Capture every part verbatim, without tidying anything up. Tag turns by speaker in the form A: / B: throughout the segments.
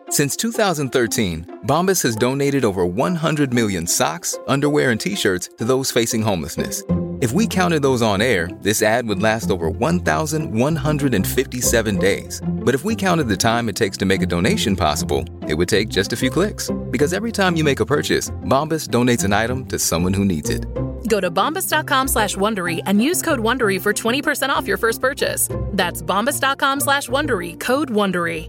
A: Since two thousand thirteen, Bombas has donated over one hundred million socks, underwear, and T-shirts to those facing homelessness. If we counted those on air, this ad would last over one thousand one hundred fifty-seven days. But if we counted the time it takes to make a donation possible, it would take just a few clicks. Because every time you make a purchase, Bombas donates an item to someone who needs it.
B: Go to bombas.com slash Wondery and use code Wondery for twenty percent off your first purchase. That's bombas.com slash Wondery, code Wondery.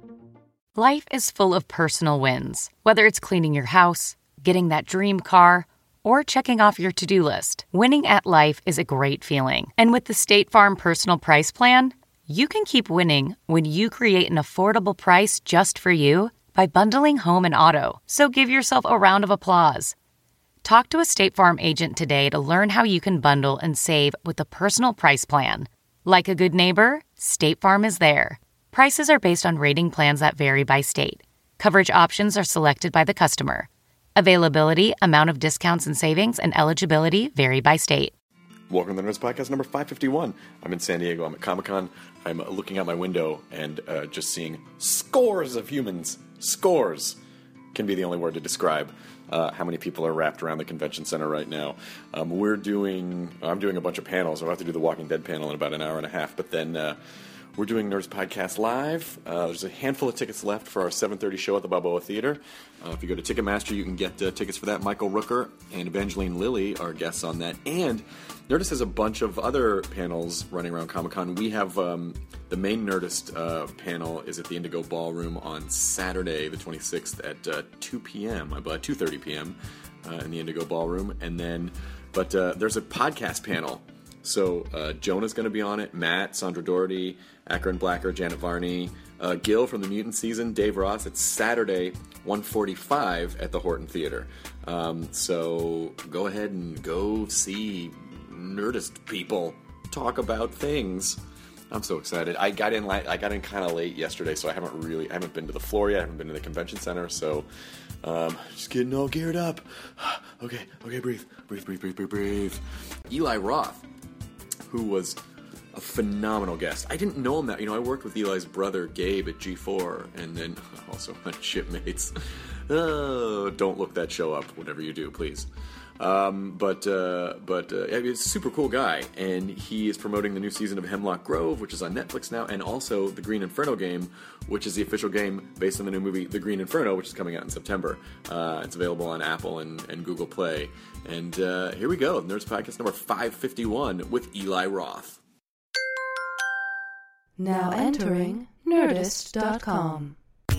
C: Life is full of personal wins. Whether it's cleaning your house, getting that dream car, or checking off your to-do list, winning at life is a great feeling. And with the State Farm Personal Price Plan, you can keep winning when you create an affordable price just for you by bundling home and auto. So give yourself a round of applause. Talk to a State Farm agent today to learn how you can bundle and save with the Personal Price Plan. Like a good neighbor, State Farm is there. Prices are based on rating plans that vary by state. Coverage options are selected by the customer. Availability, amount of discounts and savings, and eligibility vary by state.
D: Welcome to the Nerds Podcast number five fifty-one. I'm in San Diego. I'm at Comic-Con. I'm looking out my window and uh, just seeing scores of humans. Scores can be the only word to describe uh, how many people are wrapped around the convention center right now. Um, we're doing, I'm doing a bunch of panels. I'm about to do the Walking Dead panel in about an hour and a half, but then uh, we're doing Nerds Podcast Live. Uh, there's a handful of tickets left for our seven thirty show at the Balboa Theater. Uh, if you go to Ticketmaster, you can get uh, tickets for that. Michael Rooker and Evangeline Lilly are guests on that. And Nerdist has a bunch of other panels running around Comic-Con. We have um, the main Nerdist uh, panel is at the Indigo Ballroom on Saturday, the twenty-sixth at uh, two p.m., I believe, two thirty p.m. Uh, in the Indigo Ballroom. And then, but uh, there's a podcast panel. So uh, Jonah's going to be on it, Matt, Sandra Doherty, Akron Blacker, Janet Varney, uh, Gil from the Mutant Season, Dave Ross. It's Saturday, one forty-five at the Horton Theater. Um, so go ahead and go see Nerdist people talk about things. I'm so excited. I got in. I got in kind of late yesterday, so I haven't really. I haven't been to the floor yet. I haven't been to the convention center, so um, just getting all geared up. okay, okay, breathe, breathe, breathe, breathe, breathe, breathe. Eli Roth, who was a phenomenal guest. I didn't know him that. You know, I worked with Eli's brother, Gabe, at G four, and then also on Shipmates. Oh, don't look that show up, whatever you do, please. Um, but uh, but uh, he's a super cool guy, and he is promoting the new season of Hemlock Grove, which is on Netflix now, and also the Green Inferno game, which is the official game based on the new movie The Green Inferno, which is coming out in September. Uh, it's available on Apple and, and Google Play. And uh, here we go, Nerds Podcast number five fifty-one with Eli Roth.
E: Now entering Nerdist dot com.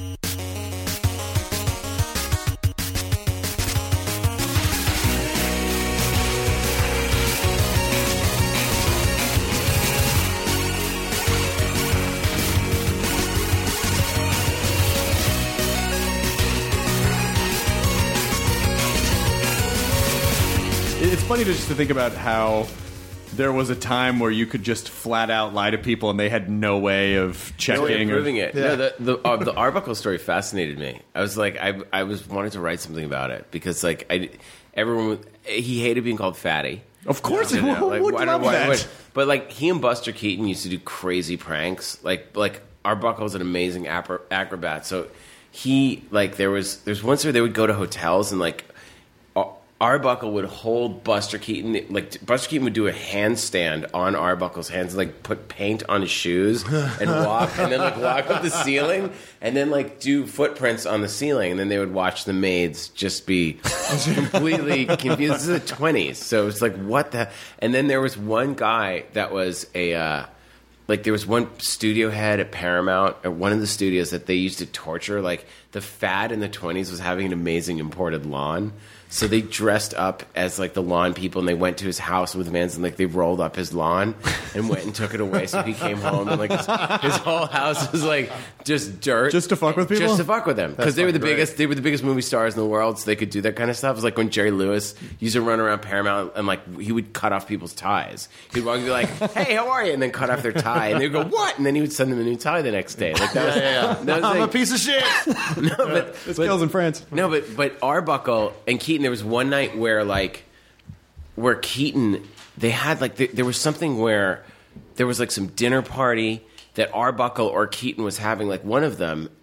F: It's funny to just to think about how there was a time where you could just flat out lie to people and they had no way of checking.
G: No way of proving
F: or,
G: it.
F: Yeah.
G: No, the the, uh, the Arbuckle story fascinated me. I was like, I I was wanting to write something about it because like I, everyone he hated being called fatty.
F: Of course,
G: you know,
F: who
G: like,
F: would
G: I
F: love
G: don't know
F: that?
G: why- why- But like he and Buster Keaton used to do crazy pranks. Like like Arbuckle's an amazing acro- acrobat. So he like there was there's once where they would go to hotels and like. Arbuckle would hold Buster Keaton, like Buster Keaton would do a handstand on Arbuckle's hands, and like put paint on his shoes and walk, and then like walk up the ceiling, and then like do footprints on the ceiling, and then they would watch the maids just be completely confused. This is the twenties, so it's like what the? And then there was one guy that was a. Uh, Like there was one studio head at Paramount, or one of the studios that they used to torture. Like the fad in the twenties was having an amazing imported lawn, so they dressed up as like the lawn people, and they went to his house with vans, and like they rolled up his lawn and went and took it away. So he came home, and like his, his whole house was like just dirt,
F: Just to fuck with people?
G: just to fuck with them, because they were the
F: fucking
G: biggest. They were the biggest movie stars in the world, so they could do that kind of stuff. It was like when Jerry Lewis used to run around Paramount, and like he would cut off people's ties. He'd walk and be like, "Hey, how are you?" and then cut off their tie, and they'd go, "What?" and then he would send them a new tie the next day. Like that was,
F: Yeah, yeah, yeah.
G: that was
F: I'm
G: like,
F: a piece of shit.
G: no, but,
F: This
G: but
F: kills in France.
G: no, but but Arbuckle and Keaton. There was one night where like where Keaton they had like th- there was something where there was like some dinner party that Arbuckle or Keaton was having, like one of them,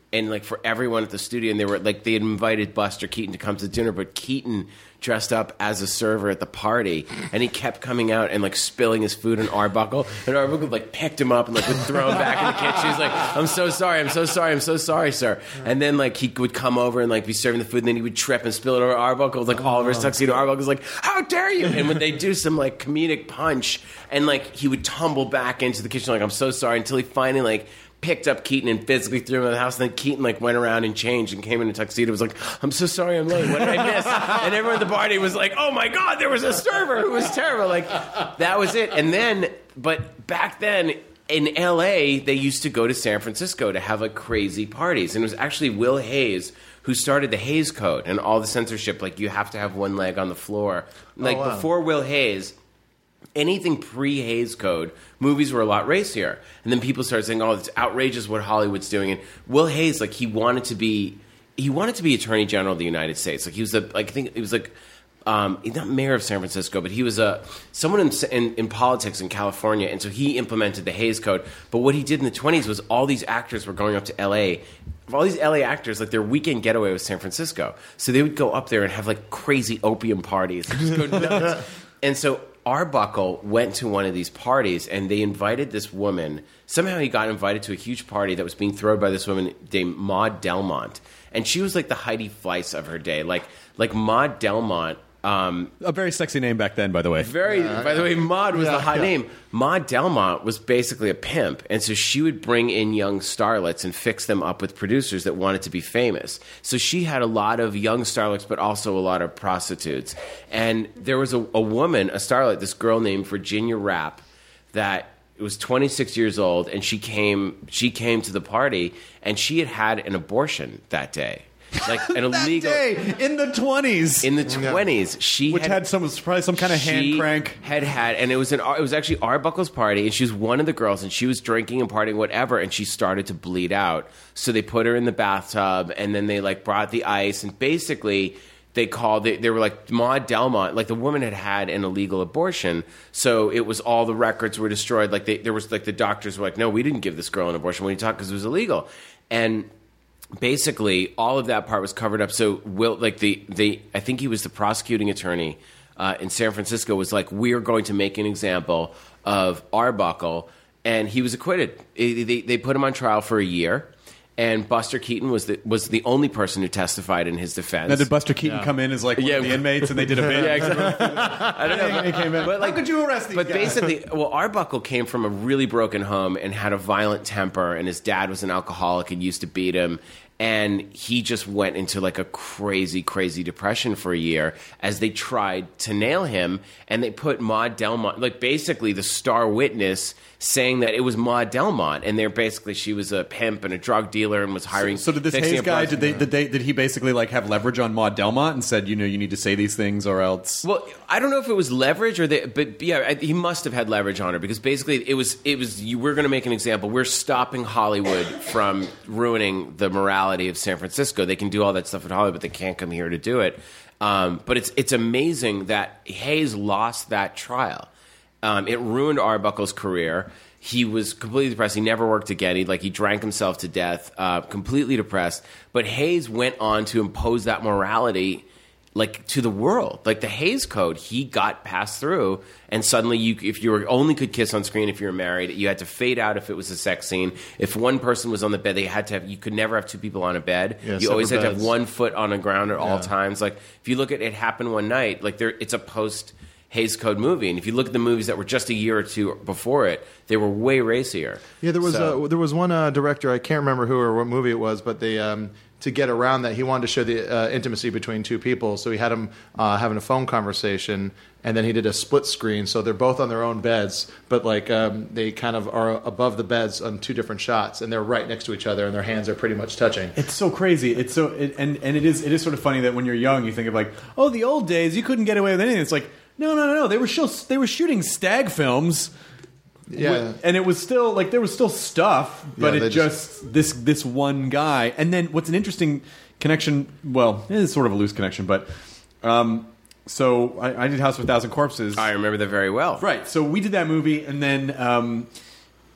G: and like for everyone at the studio, and they were like they had invited Buster Keaton to come to dinner, but Keaton dressed up as a server at the party, and he kept coming out and like spilling his food on Arbuckle, and Arbuckle like picked him up and like would throw him back in the kitchen. He's like, "I'm so sorry, I'm so sorry, I'm so sorry, sir." And then like he would come over and like be serving the food, and then he would trip and spill it over Arbuckle, like all over his tuxedo. Arbuckle's like, "How dare you!" And when they do some like comedic punch, and like he would tumble back into the kitchen like, "I'm so sorry," until he finally like picked up Keaton and physically threw him in the house. And then Keaton like went around and changed and came in a tuxedo. Was like, "I'm so sorry, I'm late. What did I miss?" And everyone at the party was like, "Oh my God, there was a server who was terrible." Like that was it. And then, but back then in L A, they used to go to San Francisco to have like crazy parties, and it was actually Will Hayes who started the Hays Code and all the censorship. Like you have to have one leg on the floor. Like
H: oh, wow. Before
G: Will Hayes, anything pre-Hays Code, movies were a lot racier. And then people started saying, "Oh, it's outrageous what Hollywood's doing." And Will Hayes, like, he wanted to be, he wanted to be Attorney General of the United States. Like, he was the, like, I think he was like, um, he's not mayor of San Francisco, but he was a someone in, in in politics in California, and so he implemented the Hays Code. But what he did in the twenties was all these actors were going up to L A. All these L A actors, like their weekend getaway was San Francisco, so they would go up there and have like crazy opium parties and just go nuts. And so Arbuckle went to one of these parties, and they invited this woman. Somehow he got invited to a huge party that was being thrown by this woman named Maud Delmont, and she was like the Heidi Fleiss of her day, like like Maud Delmont. Um,
F: a very sexy name back then, by the way.
G: Very, uh, by the way, Maud was
H: yeah,
G: the hot
H: yeah.
G: name. Maud Delmont was basically a pimp, and so she would bring in young starlets and fix them up with producers that wanted to be famous. So she had a lot of young starlets, but also a lot of prostitutes. And there was a, a woman, a starlet, this girl named Virginia Rapp, that was twenty-six years old, and she came. She came to the party, and she had had an abortion that day. Like an
F: that
G: illegal
F: day, in the twenties.
G: In the twenties, she
F: which
G: had,
F: had some probably some kind of hand
G: she
F: crank.
G: Had had, and it was an it was actually Arbuckle's party, and she was one of the girls, and she was drinking and partying, whatever, and she started to bleed out. So they put her in the bathtub, and then they like brought the ice, and basically they called it. They were like Maud Delmont, like the woman had had an illegal abortion, so it was all the records were destroyed. Like they, there was like the doctors were like, "No, we didn't give this girl an abortion when you talk because it was illegal," and basically, all of that part was covered up. So, Will, like the, the I think he was the prosecuting attorney uh, in San Francisco, was like, "We're going to make an example of Arbuckle," and he was acquitted. They, they, they put him on trial for a year, and Buster Keaton was the was the only person who testified in his defense.
F: Now, did Buster Keaton
H: Yeah.
F: come in as like one
G: Yeah.
F: of the inmates, and they did a bit?
G: Yeah, exactly. I don't know.
F: He came in.
G: But like,
F: how could you arrest these
G: But
F: guys?
G: basically, well, Arbuckle came from a really broken home and had a violent temper, and his dad was an alcoholic and used to beat him. And he just went into like a crazy, crazy depression for a year as they tried to nail him. And they put Maud Delmont, like basically the star witness, saying that it was Maud Delmont. And they're basically, she was a pimp and a drug dealer and was hiring.
F: So, so did this
G: fixing
F: Hayes
G: up
F: guy?
G: drugs.
F: Did they, did they? Did he basically like have leverage on Maud Delmont and said, you know, you need to say these things or else?
G: Well, I don't know if it was leverage or they, but yeah, I, he must have had leverage on her because basically it was it was you, we're going to make an example. We're stopping Hollywood from ruining the morality of San Francisco. They can do all that stuff in Hollywood, but they can't come here to do it. Um, but it's it's amazing that Hayes lost that trial. Um, it ruined Arbuckle's career. He was completely depressed. He never worked again. He like he drank himself to death, uh, completely depressed. But Hayes went on to impose that morality, like to the world, like the Hays Code. He got passed through, and suddenly, you, if you were only could kiss on screen if you were married, you had to fade out if it was a sex scene. If one person was on the bed, they had to have. You could never have two people on a bed.
H: Yeah,
G: you always had
H: separate
G: to have
H: beds.
G: one foot on the ground at all
H: Yeah.
G: times. Like if you look at It Happened One Night, like there, it's a post Hays Code movie, and if you look at the movies that were just a year or two before it, they were way racier.
H: Yeah, there was
G: So-
H: uh, there was one uh, director, I can't remember who or what movie it was, but they um, to get around that, he wanted to show the uh, intimacy between two people, so he had them uh, having a phone conversation, and then he did a split screen, so they're both on their own beds, but like um, they kind of are above the beds on two different shots, and they're right next to each other, and their hands are pretty much touching.
F: It's so crazy. It's so it, and and it is it is sort of funny that when you're young, you think of like, oh, the old days, you couldn't get away with anything. It's like, no, no, no, no. They were still they were shooting stag films.
H: Yeah.
F: With- and it was still like there was still stuff, but
H: Yeah, they
F: it just, this this one guy. And then what's an interesting connection? Well, it is sort of a loose connection, but um, so I, I did House of a Thousand Corpses.
G: I remember that very well.
F: Right. So we did that movie, and then um,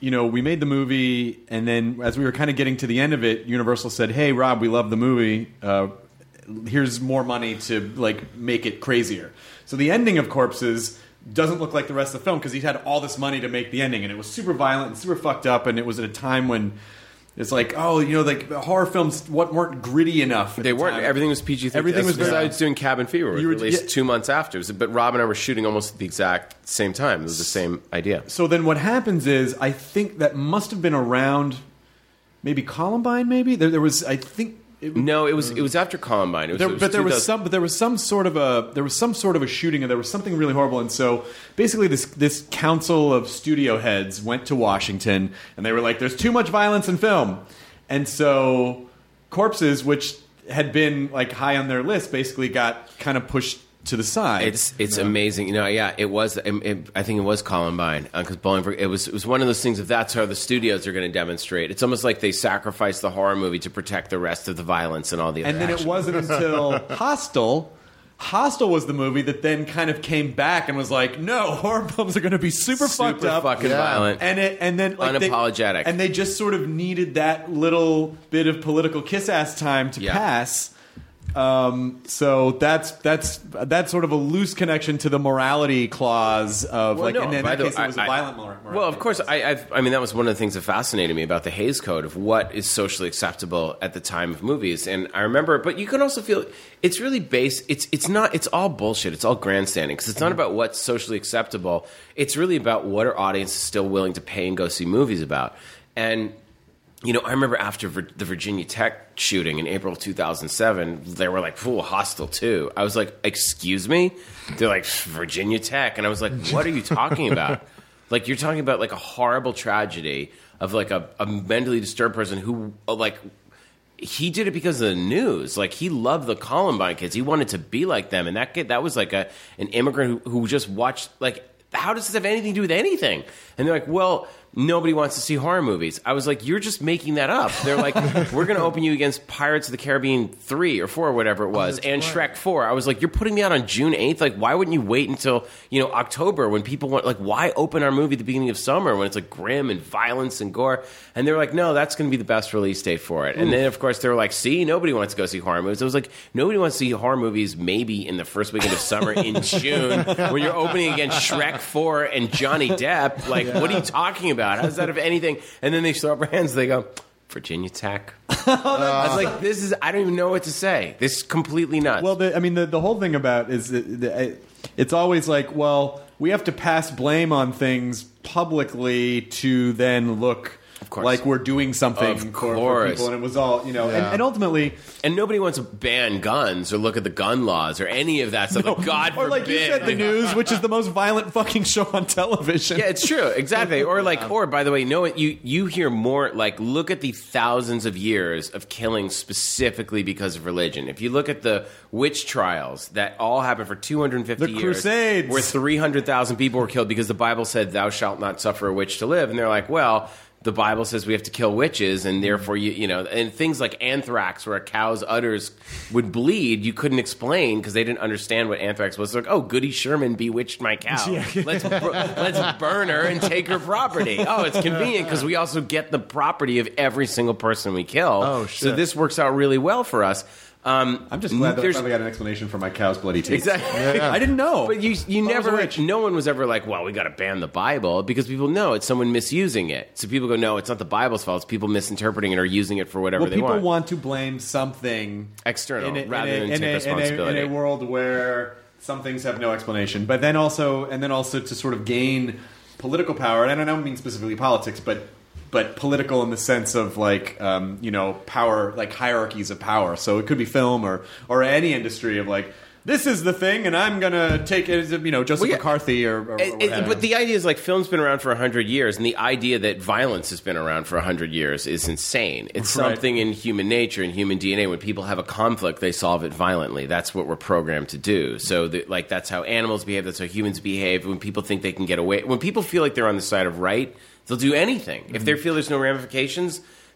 F: you know, we made the movie, and then as we were kind of getting to the end of it, Universal said, "Hey, Rob, we love the movie. Uh, here's more money to like make it crazier." So the ending of Corpses doesn't look like the rest of the film because he's had all this money to make the ending, and it was super violent and super fucked up, and it was at a time when it's like, oh, you know, like horror films what weren't gritty enough.
G: They
F: the
G: weren't.
F: time.
G: Everything was P G thirteen.
F: Everything was
G: besides
F: very-
G: doing Cabin Fever, which
F: You were-
G: was released
F: yeah.
G: two months after. It was- But Rob and I were shooting almost at the exact same time. It was the same idea.
F: So then what happens is, I think that must have been around maybe Columbine. Maybe there, there was. I think. It,
G: No, it was it was after Columbine. It was,
F: There,
G: it was
F: but there was
G: two thousand
F: some, but there was some sort of a, there was some sort of a shooting, and there was something really horrible. And so, basically, this this council of studio heads went to Washington, and they were like, "There's too much violence in film," and so, Corpses, which had been like high on their list, basically got kind of pushed to the side.
G: It's it's amazing, you know. Yeah, it was. It, it, I think it was Columbine because Bolingbroke. It was it was one of those things. If that's how the studios are going to demonstrate, it's almost like they sacrificed the horror movie to protect the rest of the violence and all the.
F: And
G: other
F: then
G: action.
F: it wasn't until Hostel. Hostel was the movie that then kind of came back and was like, no, horror films are going to be super,
G: Super
F: fucked up,
G: fucking Yeah. violent.
F: and it, and then like, they-
G: Unapologetic.
F: and they just sort of needed that little bit of political kiss ass time to
G: Yeah.
F: pass. Um, so that's that's that's sort of a loose connection to the morality clause of
G: Well,
F: like,
G: no,
F: and in
G: by
F: that
G: the
F: case,
G: way,
F: it was a
G: I-
F: violent mor- morality.
G: Well, of course, I, I've, I mean, that was one of the things that fascinated me about the Hays Code of what is socially acceptable at the time of movies. And I remember, but you can also feel it's really based. It's it's not. It's all bullshit. It's all grandstanding because it's not about what's socially acceptable. It's really about what our audience is still willing to pay and go see movies about. And you know, I remember after Vir- the Virginia Tech shooting in April two thousand seven, they were like, "Ooh, Hostel two." I was like, "Excuse me?" They're like, "Virginia Tech," and I was like, "What are you talking about?" Like, you're talking about like a horrible tragedy of like a, a mentally disturbed person who uh, like he did it because of the news. Like, he loved the Columbine kids. He wanted to be like them, and that kid that was like a an immigrant who, who just watched like. How does this have anything to do with anything? And they're like, well, nobody wants to see horror movies. I was like, you're just making that up. They're like, we're going to open you against Pirates of the Caribbean three or four or whatever it was, oh, and right. Shrek four. I was like, you're putting me out on June eighth? Like, why wouldn't you wait until, you know, October when people want, like, why open our movie at the beginning of summer when it's like grim and violence and gore? And they're like, no, that's going to be the best release date for it. And then, of course, they were like, see, nobody wants to go see horror movies. I was like, nobody wants to see horror movies maybe in the first weekend of summer in June when you're opening against Shrek four and Johnny Depp. Like, yeah. What are you talking about? How does that have anything? And then they throw up their hands and they go, Virginia Tech. I was like, this is, I don't even know what to say. This is completely nuts.
F: Well, the, I mean, the, the whole thing about is that the, it's always like, well, we have to pass blame on things publicly to then look like we're doing something for, for people. And it was all, you know, yeah. and, and ultimately...
G: And nobody wants to ban guns or look at the gun laws or any of that stuff. No. Like, God
F: or
G: forbid.
F: Or like you said, the news, which is the most violent fucking show on television.
G: Yeah, it's true. Exactly. Or like, or by the way, no, you, you hear more, like, look at the thousands of years of killing specifically because of religion. If you look at the witch trials that all happened for two hundred fifty
F: the
G: years.
F: Crusades.
G: Where three hundred thousand people were killed because the Bible said, thou shalt not suffer a witch to live. And they're like, well... The Bible says we have to kill witches, and therefore, you you know, and things like anthrax, where a cow's udders would bleed, you couldn't explain because they didn't understand what anthrax was. They're like, oh, Goody Sherman bewitched my cow. Yeah. Let's let's burn her and take her property. Oh, it's convenient because we also get the property of every single person we kill.
H: Oh, shit.
G: So this works out really well for us. Um,
F: I'm just glad that I finally got an explanation for my cow's bloody teeth.
G: Exactly.
F: Yeah. I didn't know.
G: But you, you never, no one was ever like, well, we got to ban the Bible, because people know it's someone misusing it. So people go, no, it's not the Bible's fault. It's people misinterpreting it or using it for whatever
F: well,
G: they
F: want.
G: want.
F: People want to blame something
G: external
F: in a,
G: rather
F: in a,
G: than
F: in
G: take
F: a,
G: responsibility.
F: In a, in a world where some things have no explanation. But then also, and then also to sort of gain political power, and I don't mean specifically politics, but but political in the sense of like um, you know, power, like hierarchies of power. So it could be film or or any industry of like, this is the thing, and I'm gonna take it as, you know, Joseph well, yeah. McCarthy or. or,
G: it,
F: or
G: it, but the idea is like film's been around for a hundred years, and the idea that violence has been around for a hundred years is insane. It's
F: right.
G: something in human nature and human D N A. When people have a conflict, they solve it violently. That's what we're programmed to do. So, the, like, that's how animals behave. That's how humans behave. When people think they can get away, when people feel like they're on the side of right, they'll do anything. Mm-hmm. If they feel there's no ramifications,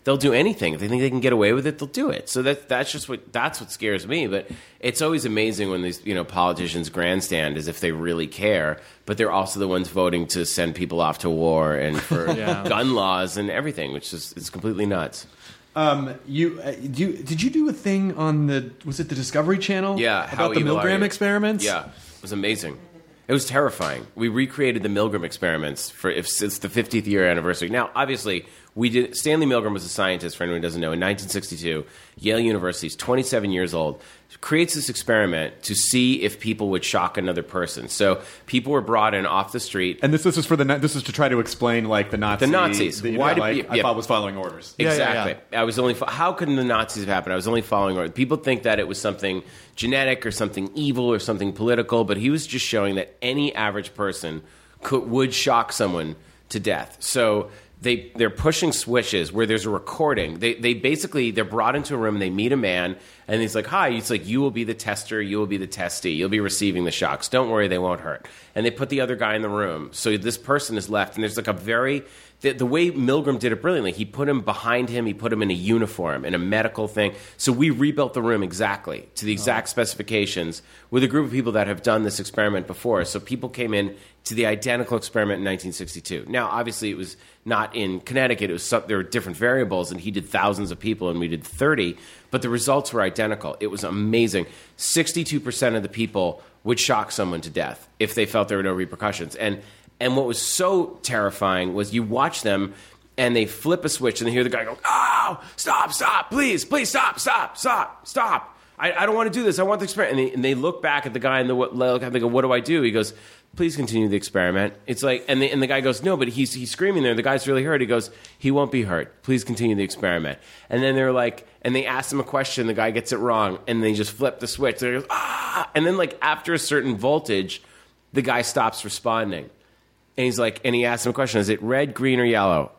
G: they'll do anything. If they think they can get away with it, they'll do it. So that that's just what that's what scares me. But it's always amazing when these you know politicians grandstand as if they really care, but they're also the ones voting to send people off to war and for yeah. gun laws and everything, which is it's completely nuts.
F: Um, you, uh, you did you do a thing on the was it the Discovery Channel?
G: Yeah,
F: about
G: how
F: the
G: evil
F: Milgram
G: are you?
F: experiments.
G: Yeah, it was amazing. It was terrifying. We recreated the Milgram experiments for if since the fiftieth year anniversary. Now, obviously, we did. Stanley Milgram was a scientist. For anyone who doesn't know, in nineteen sixty-two, Yale University, he's twenty-seven years old, creates this experiment to see if people would shock another person. So people were brought in off the street,
F: and this this is for the this is to try to explain like the Nazi
G: the Nazis.
F: The,
G: Why
F: know,
G: did
F: like,
G: yeah,
F: I thought was following orders?
G: Exactly.
H: Yeah, yeah, yeah.
G: I was only. How could the Nazis have happened? I was only following orders. People think that it was something genetic or something evil or something political, but he was just showing that any average person could would shock someone to death. So they they're pushing switches where there's a recording. They they basically they're brought into a room and they meet a man and he's like, "Hi," he's like, "You will be the tester, you will be the testee, you'll be receiving the shocks. Don't worry, they won't hurt." And they put the other guy in the room. So this person is left, and there's like a very The, the way Milgram did it brilliantly, he put him behind him, he put him in a uniform, in a medical thing. So we rebuilt the room exactly to the exact oh. specifications with a group of people that have done this experiment before. So people came in to the identical experiment in nineteen sixty-two. Now, obviously, it was not in Connecticut. It was some, there were different variables, and he did thousands of people, and we did thirty. But the results were identical. It was amazing. sixty-two percent of the people would shock someone to death if they felt there were no repercussions. And And what was so terrifying was you watch them and they flip a switch and they hear the guy go, "Oh, stop, stop, please, please stop, stop, stop, stop. I, I don't want to do this. I want the experiment." And they, and they look back at the guy and the, they go, "What do I do?" He goes, "Please continue the experiment." It's like, and the, and the guy goes, "No, but he's he's screaming there. The guy's really hurt." He goes, "He won't be hurt. Please continue the experiment." And then they're like, and they ask him a question. The guy gets it wrong, and they just flip the switch. They go, "Ah!" And then like after a certain voltage, the guy stops responding. And he's like, and he asks him a question: "Is it red, green, or yellow?"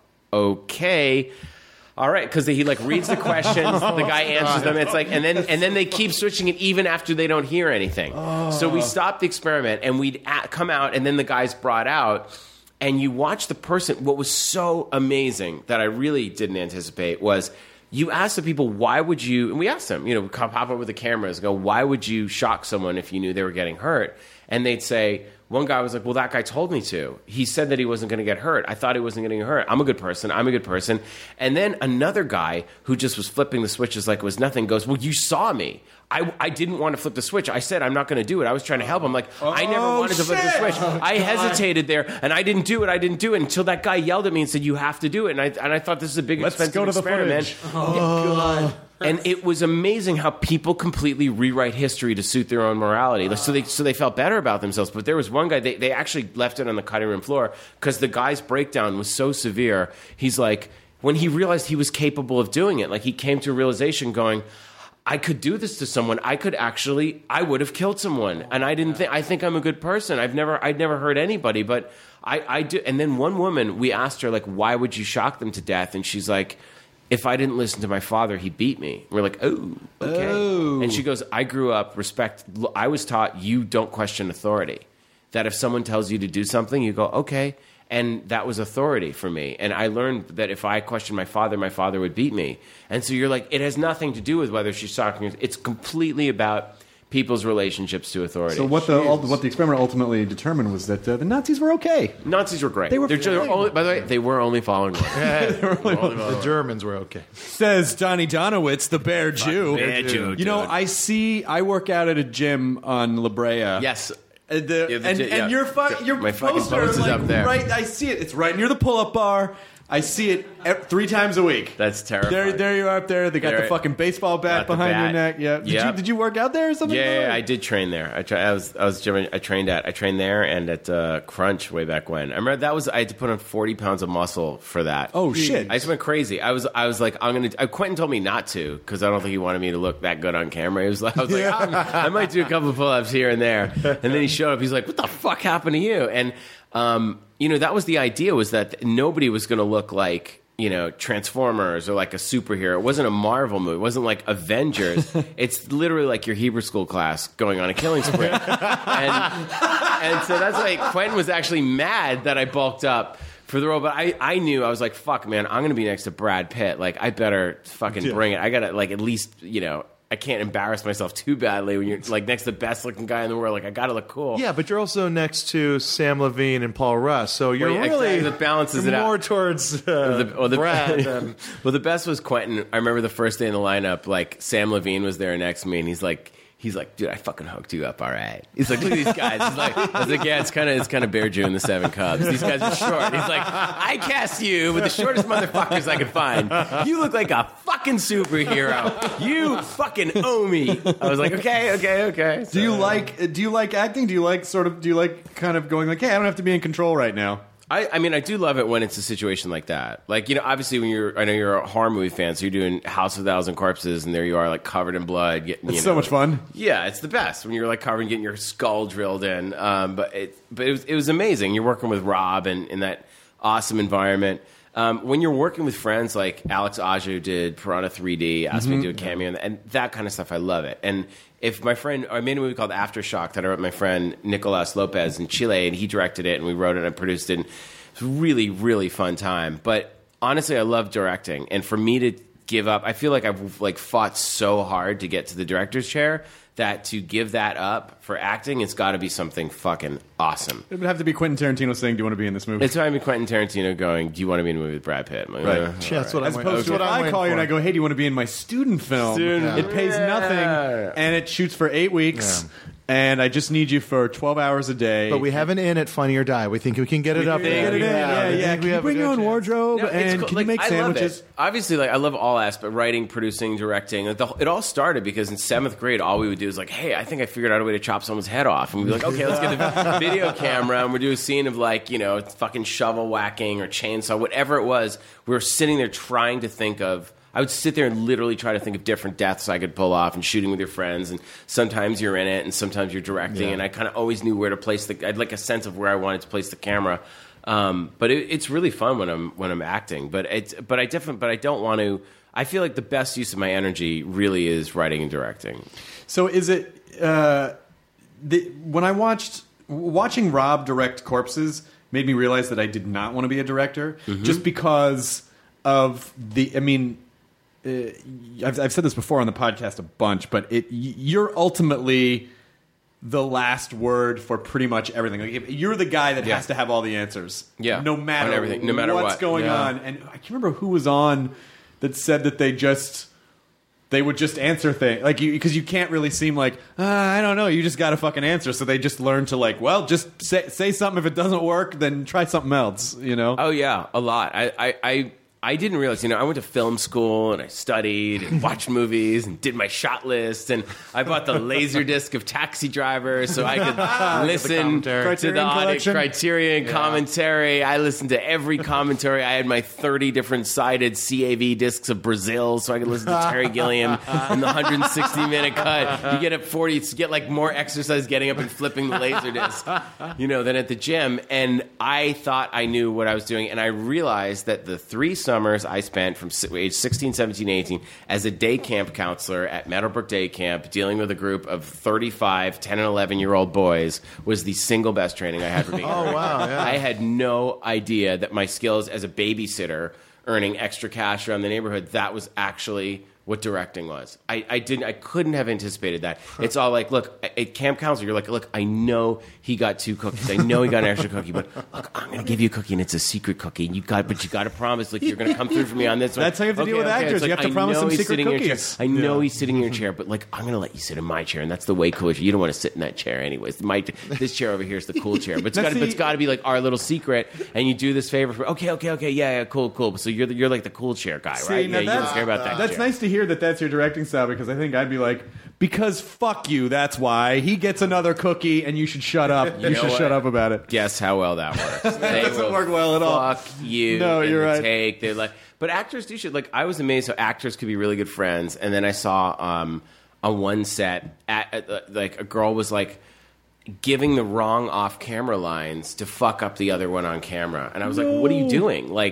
G: Okay, all right, because he like reads the questions, the guy answers them. It's like, and then and then they keep switching it even after they don't hear anything. Oh. So we stopped the experiment, and we'd at, come out, and then the guy's brought out, and you watch the person. What was so amazing that I really didn't anticipate was you ask the people, "Why would you?" And we asked them, you know, pop up with the cameras, and go, "Why would you shock someone if you knew they were getting hurt?" And they'd say. One guy was like, "Well, that guy told me to. He said that he wasn't going to get hurt. I thought he wasn't going to get hurt. I'm a good person. I'm a good person." And then another guy who just was flipping the switches like it was nothing goes, "Well, you saw me. I, I didn't want to flip the switch. I said I'm not going to do it. I was trying to help him." Like, oh, I never wanted to
F: shit.
G: flip the switch.
F: Oh,
G: I hesitated there, and I didn't do it. I didn't do it until that guy yelled at me and said, "You have to do it." And I, and I thought this is a big,
F: Let's
G: expensive
F: go to the
G: experiment.
F: footage.
G: Oh, God. And it was amazing how people completely rewrite history to suit their own morality. So they so they felt better about themselves. But there was one guy, they, they actually left it on the cutting room floor because the guy's breakdown was so severe. He's like, when he realized he was capable of doing it, like he came to a realization going, I could do this to someone. I could actually, I would have killed someone. And I didn't think, I think I'm a good person. I've never, I'd never hurt anybody, but I, I do. And then one woman, we asked her, like, "Why would you shock them to death?" And she's like, "If I didn't listen to my father, he beat me." We're like, "Oh, okay." Oh. And she goes, "I grew up respect. I was taught you don't question authority. That if someone tells you to do something, you go, okay." And that was authority for me. And I learned that if I questioned my father, my father would beat me. And so you're like, it has nothing to do with whether she's shocking. It's completely about people's relationships to authority.
F: So what the what the experiment ultimately determined was that uh, the Nazis were okay.
G: Nazis were great.
F: They were.
G: They're, they're only, by the way, they were only following orders.
H: Yeah,
F: they were only
H: only the Germans were okay.
F: Says Johnny Donowitz, the Bear Jew.
G: Bear Jew.
F: You know, I see. I work out at a gym on La Brea.
G: Yes.
F: Uh, the,
G: Yeah, the
F: and,
G: j- yeah.
F: and your fu- your
G: My fucking
F: poster
G: post is
F: like
G: up there.
F: right. I see it. It's right near the pull-up bar. I see it ev- three times a week.
G: That's terrifying.
F: There, there you are up there. They got
G: There-
F: the fucking baseball bat
G: got the
F: behind
G: bat.
F: your neck. Yeah. Did
G: Yep.
F: you did you work out there or something?
G: Yeah, yeah, I did train there. I, tra- I was I was gymming- I trained at I trained there and at uh, Crunch way back when. I remember that was I had to put on forty pounds of muscle for that.
F: Oh shit!
G: I just went crazy. I was I was like I'm gonna. Uh, Quentin told me not to because I don't think he wanted me to look that good on camera. He was like I was like ah, I might do a couple of pull-ups here and there. And then he showed up. He's like, "What the fuck happened to you?" And um, you know that was the idea was that nobody was going to look like. You know, Transformers or like a superhero. It wasn't a Marvel movie. It wasn't like Avengers. It's literally like your Hebrew school class going on a killing spree. and, and so that's why Quentin was actually mad that I bulked up for the role, but I, I knew, I was like, fuck, man, I'm going to be next to Brad Pitt. Like, I better fucking
F: Yeah.
G: bring it. I got to, like, at least, you know, I can't embarrass myself too badly when you're, like, next to the best-looking guy in the world. Like, I got to look cool.
H: Yeah, but you're also next to Sam Levine and Paul Rudd, so you're
G: Well, yeah,
H: really
G: exactly. That balances
H: you're
G: it out.
H: more towards uh,
G: The- well, the,
H: Brad. than-
G: well, the best was Quentin. I remember the first day in the lineup, like, Sam Levine was there next to me, and he's like, He's like, dude, I fucking hooked you up, all right. He's like, look at these guys. He's like, I was like, yeah, it's kind of it's kind of Bear Jew and the Seven Cubs. These guys are short. He's like, I cast you with the shortest motherfuckers I could find. You look like a fucking superhero. You fucking owe me. I was like, okay, okay, okay.
F: Do you like do you like acting? Do you like sort of do you like kind of going like, hey, I don't have to be in control right now?
G: I, I mean, I do love it when it's a situation like that. Like, you know, obviously when you're, I know you're a horror movie fan, so you're doing House of a Thousand Corpses, and there you are, like, covered in blood. Getting,
F: It's
G: you
F: so
G: know,
F: much fun.
G: Yeah, it's the best when you're, like, covered and getting your skull drilled in. Um, but it, but it was, it was amazing. You're working with Rob and in that awesome environment. Um, when you're working with friends like Alex Aju did Piranha three D, asked me to do a cameo, and, and that kind of stuff, I love it. And if my friend, I made a movie called Aftershock that I wrote with my friend Nicolas Lopez in Chile, and he directed it, and we wrote it and produced it. And it's a really, really fun time. But honestly, I love directing, and for me to give up, I feel like I've like fought so hard to get to the director's chair that to give that up for acting, it's got to be something fucking awesome.
F: It would have to be Quentin Tarantino saying, "Do you want to be in this movie?"
G: It's time to be Quentin Tarantino going, "Do you want to be in a movie with Brad Pitt?" I'm like,
F: Right.
G: "Uh,
H: Yeah,
G: all
H: that's
G: right."
H: what
F: As
H: I'm
F: opposed to
H: what
F: if
H: I'm
F: I call you and I
H: waiting
F: go, "Hey, do you want to be in my student film?"
G: Student-
F: It pays nothing,
G: Yeah.
F: and it shoots for eight weeks, and I just need you for twelve hours a day.
H: for. But we have an in at Funny or Die. We think we can get it up
F: Get
H: there.
F: it in. Yeah,
H: we
F: yeah.
H: think
F: Can
H: we
F: you
H: have a
F: bring
H: good
F: your own
H: chance.
F: wardrobe
G: No, it's
F: and
G: cool.
F: can
G: Like,
F: you make
G: I love
F: sandwiches?
G: it. Obviously, like I love all aspects, writing, producing, directing. Like, the, it all started because in seventh grade, all we would do is like, "Hey, I think I figured out a way to chop someone's head off," and we'd be like, "Okay, let's get the video camera," and we'd do a scene of like, you know, fucking shovel whacking or chainsaw, whatever it was. We were sitting there trying to think of. I would sit there and literally try to think of different deaths I could pull off and shooting with your friends. And sometimes you're in it, and sometimes you're directing.
H: Yeah.
G: And I kind of always knew where to place the. I'd like a sense of where I wanted to place the camera. Um, but it, it's really fun when I'm when I'm acting. But it's but I definitely but I don't want to. I feel like the best use of my energy really is writing and directing.
F: So is it uh, the, when I watched watching Rob direct Corpses made me realize that I did not want to be a director just because of the. I mean. Uh, I've, I've said this before on the podcast a bunch, but it you're ultimately the last word for pretty much everything. Like, if you're the guy that
G: Yeah.
F: has to have all the answers,
G: Yeah.
F: no matter
G: On everything, no matter
F: what's
G: what.
F: going
H: Yeah.
F: on. And I can't remember who was on that said that they just they would just answer things like you because you can't really seem like uh, I don't know. You just got to fucking answer. So they just learn to like, well, just say say something. If it doesn't work, then try something else. You know.
G: Oh yeah, a lot. I, I, I, I didn't realize. You know, I went to film school and I studied and watched movies and did my shot list and I bought the laser disc of Taxi Driver so I could listen
H: commentary.
G: to the
F: Criterion
G: audio
F: collection?
G: Criterion commentary. I listened to every commentary. I had my thirty different sided C A V discs of Brazil so I could listen to Terry Gilliam in the one hundred sixty minute cut. You get up forty, you get like more exercise getting up and flipping the laser disc, you know, than at the gym. And I thought I knew what I was doing, and I realized that the three summers I spent from si- age sixteen, seventeen, eighteen as a day camp counselor at Meadowbrook Day Camp dealing with a group of thirty-five, ten and eleven year old boys was the single best training I had for being a
H: Oh,
G: director.
H: wow, yeah.
G: I had no idea that my skills as a babysitter earning extra cash around the neighborhood, that was actually what directing was. I, I didn't I couldn't have anticipated that. It's all like, look, at camp counselor, you're like, look, I know he got two cookies. I know he got an extra cookie, but look, I'm gonna give you a cookie and it's a secret cookie. And you got but you gotta promise like you're gonna come through for me on this one.
F: That's how you have to deal with actors.
G: It's
F: You
G: like,
F: have to
G: I
F: promise
G: know
F: them
G: he's
F: secret
G: sitting in your chair.
F: cookies.
G: I know
F: Yeah.
G: he's sitting in your chair, but like I'm gonna let you sit in my chair, and that's the way cooler. You don't want to sit in that chair anyways. My this chair over here is the cool chair. But it's
F: Now,
G: gotta but
F: see-
G: it's gotta be like our little secret, and you do this favor for okay, okay, okay, yeah, yeah, cool, cool. So you're the, you're like the cool chair guy,
F: See,
G: right?
F: now
G: Yeah, you don't
F: that's-
G: care about that.
F: That's
G: chair.
F: nice to hear that that's your directing style because I think I'd be like, because fuck you, that's why. He gets another cookie and you should shut up. You,
G: know
F: should
G: what?
F: shut up about it.
G: Guess how well that works. They
F: doesn't
G: will
F: work well at all.
G: Fuck you.
F: No,
G: in
F: you're
G: the
F: right.
G: Take. They're like, but actors do shit. Like I was amazed how actors could be really good friends. And then I saw um, on one set, at, at, uh, like a girl was like giving the wrong off-camera lines to fuck up the other one on camera, and I was like, "What are you doing?" Like.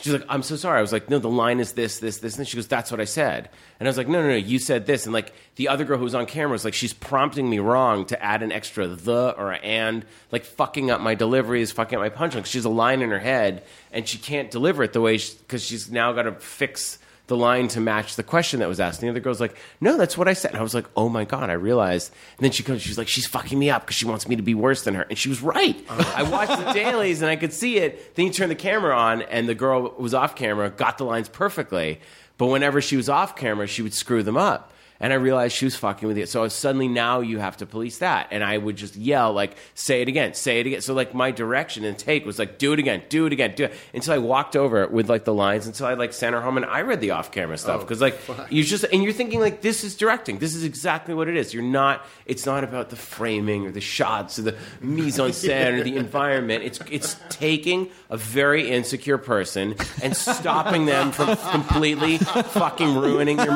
G: She's like, I'm so sorry. I was like, no, the line is this, this, this. And she goes, that's what I said. And I was like, no, no, no, you said this. And like the other girl who was on camera was like, she's prompting me wrong to add an extra the or an and, like fucking up my deliveries, fucking up my punchline. She's a line in her head and she can't deliver it the way, because she's now got to fix the line to match the question that was asked. And the other girl's like, no, that's what I said. And I was like, oh my God, I realized. And then she comes, she's like, she's fucking me up because she wants me to be worse than her. And she was right. I watched the dailies and I could see it. Then you turn the camera on and the girl who was off camera got the lines perfectly. But whenever she was off camera, she would screw them up. And I realized she was fucking with it. So suddenly now you have to police that. And I would just yell, like, say it again, say it again. So, like, my direction and take was, like, do it again, do it again, do it. Until I walked over with, like, the lines until I, like, sent her home and I read the off-camera stuff. Because, oh, like, fuck. you just, and you're thinking, like, this is directing. This is exactly what it is. You're not, it's not about the framing or the shots or the mise-en-scène or the environment. It's, it's taking a very insecure person and stopping them from completely fucking ruining your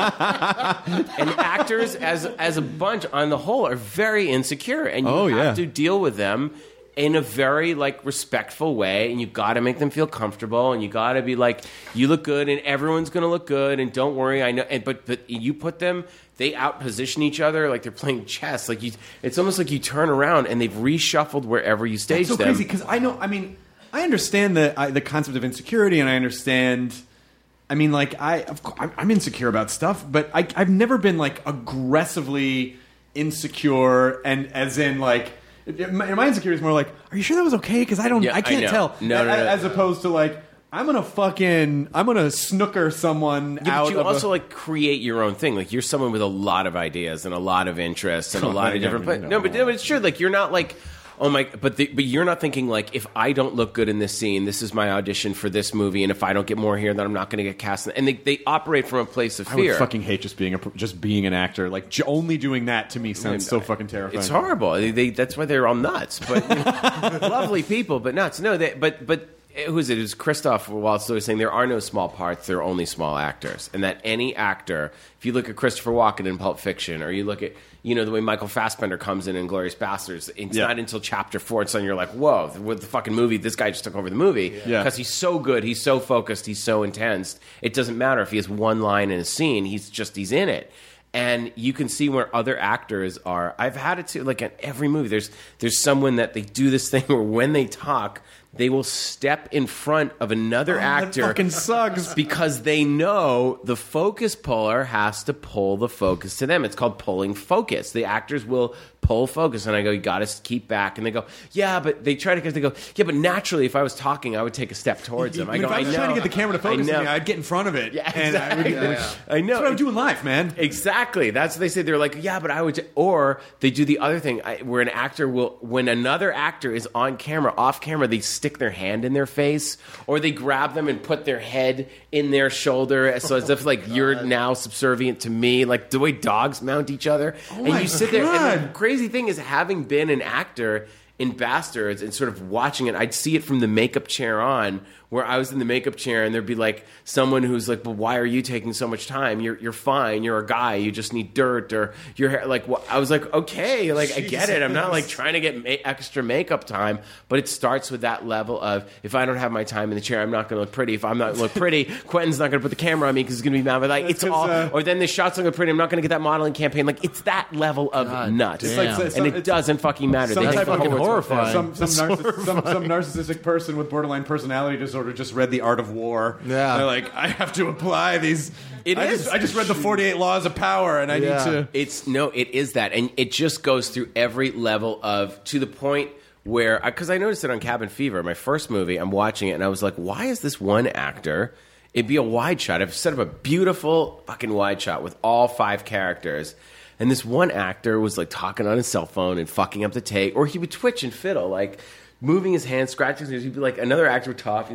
G: movie. And actors, as as a bunch, on the whole, are very insecure, and you
F: oh,
G: have
F: yeah.
G: to deal with them in a very like respectful way, and you got to make them feel comfortable, and you got to be like, you look good, and everyone's going to look good, and don't worry, I know. And but but you put them, they outposition each other like they're playing chess. Like you, it's almost like you turn around and they've reshuffled wherever you stage
F: That's so
G: them.
F: crazy because I know. I mean, I understand the I, the concept of insecurity, and I understand. I mean, like, I, of course, I'm insecure about stuff, but I, I've never been, like, aggressively insecure, and as in, like, my, my insecurity is more like, are you sure that was okay? Because I don't,
G: yeah,
F: I can't
G: I
F: tell.
G: No, no, no,
F: as opposed to, like, I'm gonna fucking, I'm gonna snooker someone
G: yeah,
F: out.
G: But you
F: of
G: also
F: a,
G: like create your own thing. Like you're someone with a lot of ideas and a lot of interests and a
F: Oh,
G: lot of
F: yeah,
G: different.
F: yeah,
G: But,
F: yeah.
G: no, but, no, but it's true. Like you're not like. Oh my! But the, but you're not thinking like, if I don't look good in this scene, this is my audition for this movie, and if I don't get more here, then I'm not going to get cast. And they, they operate from a place of
F: I
G: fear.
F: would fucking hate just being a just being an actor. Like j- only doing that to me sounds so fucking terrifying.
G: It's horrible. They, they, that's why they're all nuts. But you know, lovely people, but nuts. No, they, but but who is it? It was Christoph Waltz was saying there are no small parts. There are only small actors, and that any actor, if you look at Christopher Walken in Pulp Fiction, or you look at you know the way Michael Fassbender comes in in Inglourious Basterds, it's
F: Yeah.
G: not until chapter four it's suddenly you're like, whoa, with the fucking movie, this guy just took over the movie because
F: Yeah.
G: he's so good, he's so focused, he's so intense. It doesn't matter if he has one line in a scene; he's just he's in it. And you can see where other actors are. I've had it too. Like in every movie, there's there's someone that they do this thing where when they talk, they will step in front of another
F: Oh, that
G: actor.
F: fucking sucks.
G: Because they know the focus puller has to pull the focus to them. It's called pulling focus. The actors will pull focus, and I go, you got to keep back. And they go, yeah, but they try to, because they go, yeah, but naturally, if I was talking, I would take a step towards them. I
F: mean,
G: go,
F: if I was
G: I know.
F: trying to get the camera to focus
G: I know.
F: on me, I'd get in front of it.
G: Yeah,
F: and I would,
G: exactly.
F: yeah,
H: yeah.
G: I know.
F: That's what I would do in life, man.
G: Exactly. That's what they say. They're like, yeah, but I would. T-. Or they do the other thing I, where an actor will, when another actor is on camera, off camera, they stick their hand in their face, or they grab them and put their head in their shoulder, so as if like you're now subservient to me, like the way dogs mount each other.
F: Oh
G: and
F: my
G: you sit there. And the
F: God.
G: crazy thing is, having been an actor in Bastards and sort of watching it, I'd see it from the makeup chair on, where I was in the makeup chair and there'd be like someone who's like, well, why are you taking so much time? You're you're fine. You're a guy. You just need dirt or your hair. Like, well, I was like, okay, like I get it. I'm not like trying to get ma- extra makeup time, but it starts with that level of, if I don't have my time in the chair, I'm not going to look pretty. If I'm not look pretty, Quentin's not going to put the camera on me because he's going to be mad. But like, it's all,
F: uh,
G: or then the shots don't look pretty. I'm not going to get that modeling campaign. Like, it's that level of
H: God
G: nuts.
F: It's like
H: Damn.
F: some-
G: And it
F: it's-
G: doesn't fucking matter.
F: Some
G: They
F: type
G: fucking
F: of
H: horrifying.
F: Some some, narciss- some some narcissistic person with borderline personality disorder just read The Art of War.
H: Yeah.
F: They're like, I have to apply these.
G: It
F: I
G: is.
F: Just, I just read the forty-eight Laws of Power, and I
H: Yeah.
F: need to.
G: It's no, it is that, and it just goes through every level of, to the point where, because I noticed it on Cabin Fever, my first movie. I'm watching it, and I was like, why is this one actor? It'd be a wide shot. I've set up a beautiful fucking wide shot with all five characters, and this one actor was like talking on his cell phone and fucking up the take, or he would twitch and fiddle, like moving his hands, scratching his ears. He'd be like, another actor would talk,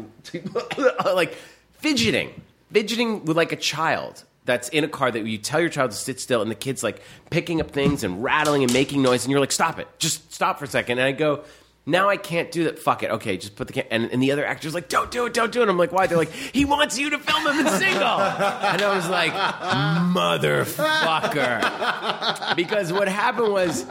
G: like fidgeting, fidgeting with like a child that's in a car, that you tell your child to sit still, and the kid's like picking up things and rattling and making noise, and you're like, stop it, just stop for a second. And I go, Now I can't do that. Fuck it. Okay, just put the cam-. And, and the other actor's like, don't do it, don't do it. I'm like, why? They're like, he wants you to film him in single. And I was like, motherfucker. Because what happened was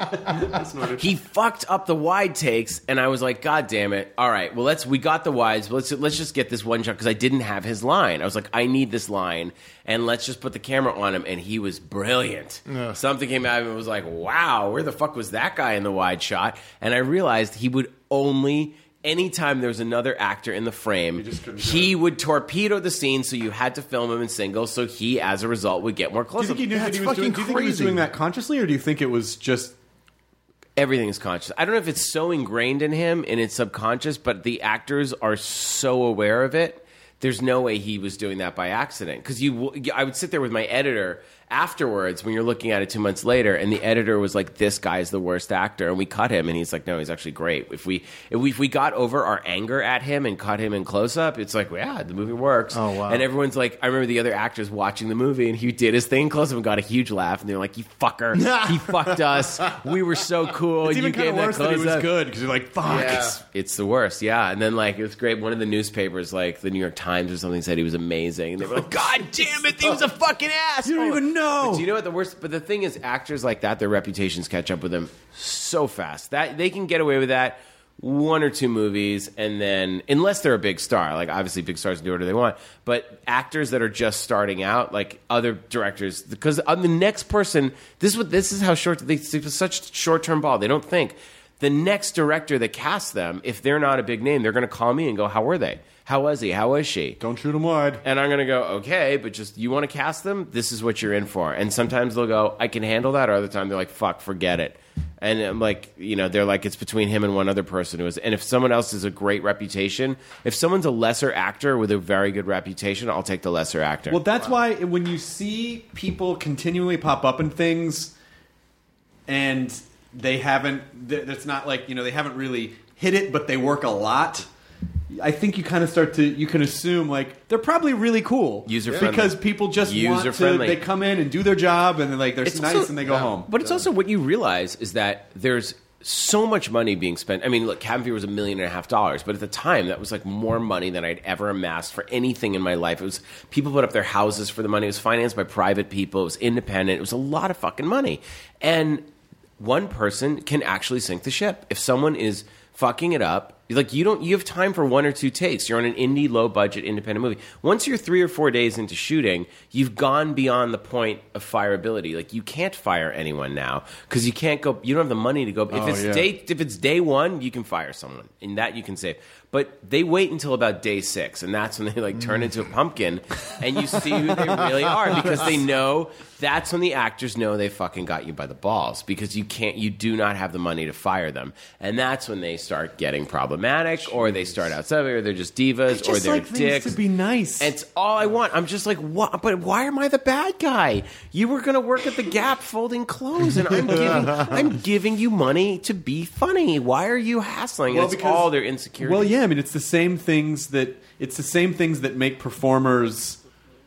G: he fucked up the wide takes, and I was like, God damn it. All right, well, let's we got the wides. Let's let's just get this one shot because I didn't have his line. I was like, I need this line, and let's just put the camera on him. And he was brilliant. Ugh. Something came out of him and was like, wow, where the fuck was that guy in the wide shot? And I realized he would only anytime there was another actor in the frame, he would torpedo the scene, so you had to film him in single, so he, as a result, would get more close.
F: Do you think he knew what he was doing? Do you think he was doing that consciously, or do you think it was just...
G: Everything is conscious. I don't know if it's so ingrained in him and it's subconscious, but the actors are so aware of it. There's no way he was doing that by accident. Because you, I would sit there with my editor afterwards when you're looking at it two months later, and the editor was like, "This guy's the worst actor," and we cut him, and he's like, "No, he's actually great." If we if we, if we got over our anger at him and cut him in close up, it's like, well, yeah, the movie works.
H: Oh wow!
G: And everyone's like, I remember the other actors watching the movie, and he did his thing in close up and got a huge laugh, and they're like, "You fucker, he fucked us. We were so cool."
F: It's
G: and
F: even kind of worse that he was good because you're like, "Fuck."
G: Yeah. It's, it's the worst, yeah. And then like it was great. One of the newspapers, like the New York Times or something, said he was amazing, and they were like, "God damn it, he was a fucking ass."
F: You don't even know.
G: But do you know what the worst? But the thing is, actors like that, their reputations catch up with them so fast that they can get away with that one or two movies, and then unless they're a big star, like obviously big stars can do whatever they want. But actors that are just starting out, like other directors, because on the next person, this is what this is how short they it's such short term ball. They don't think the next director that casts them, if they're not a big name, they're going to call me and go, "How were they? How was he? How was she?"
F: Don't shoot him wide.
G: And I'm going to go, okay, but just, you want to cast them? This is what you're in for. And sometimes they'll go, I can handle that. Or other time they're like, fuck, forget it. And I'm like, you know, they're like, it's between him and one other person who is. And if someone else has a great reputation, if someone's a lesser actor with a very good reputation, I'll take the lesser actor.
F: Well, that's wow. why when you see people continually pop up in things and they haven't, it's not like, you know, they haven't really hit it, but they work a lot. I think you kind of start to, you can assume, like, they're probably really cool.
G: User-friendly.
F: Because people just want to, they come in and do their job, and they're like, they're it's nice, also, and they go yeah. home.
G: But it's also what you realize is that there's so much money being spent. I mean, look, Cabin Fever was a million and a half dollars, but at the time, that was like more money than I'd ever amassed for anything in my life. It was, people put up their houses for the money. It was financed by private people. It was independent. It was a lot of fucking money. And one person can actually sink the ship. If someone is fucking it up, like you don't, you have time for one or two takes. You're on an indie, low budget, independent movie. Once you're three or four days into shooting, you've gone beyond the point of fireability. Like you can't fire anyone now because you can't go. You don't have the money to go. If
F: oh,
G: it's
F: yeah.
G: day, if it's day one, you can fire someone, and that you can save. But they wait until about day six, and that's when they like turn into a pumpkin, and you see who they really are because they know. That's when the actors know they fucking got you by the balls because you can't, you do not have the money to fire them, and that's when they start getting problematic, Jeez. or they start outside, or they're just divas,
F: just
G: or they're
F: like
G: dicks.
F: To be nice,
G: and it's all I want. I'm just like, what? But why am I the bad guy? You were going to work at the Gap folding clothes, and I'm giving, I'm giving you money to be funny. Why are you hassling?
F: Well,
G: and it's
F: because,
G: all their insecurities.
F: Well, yeah, I mean, it's the same things that it's the same things that make performers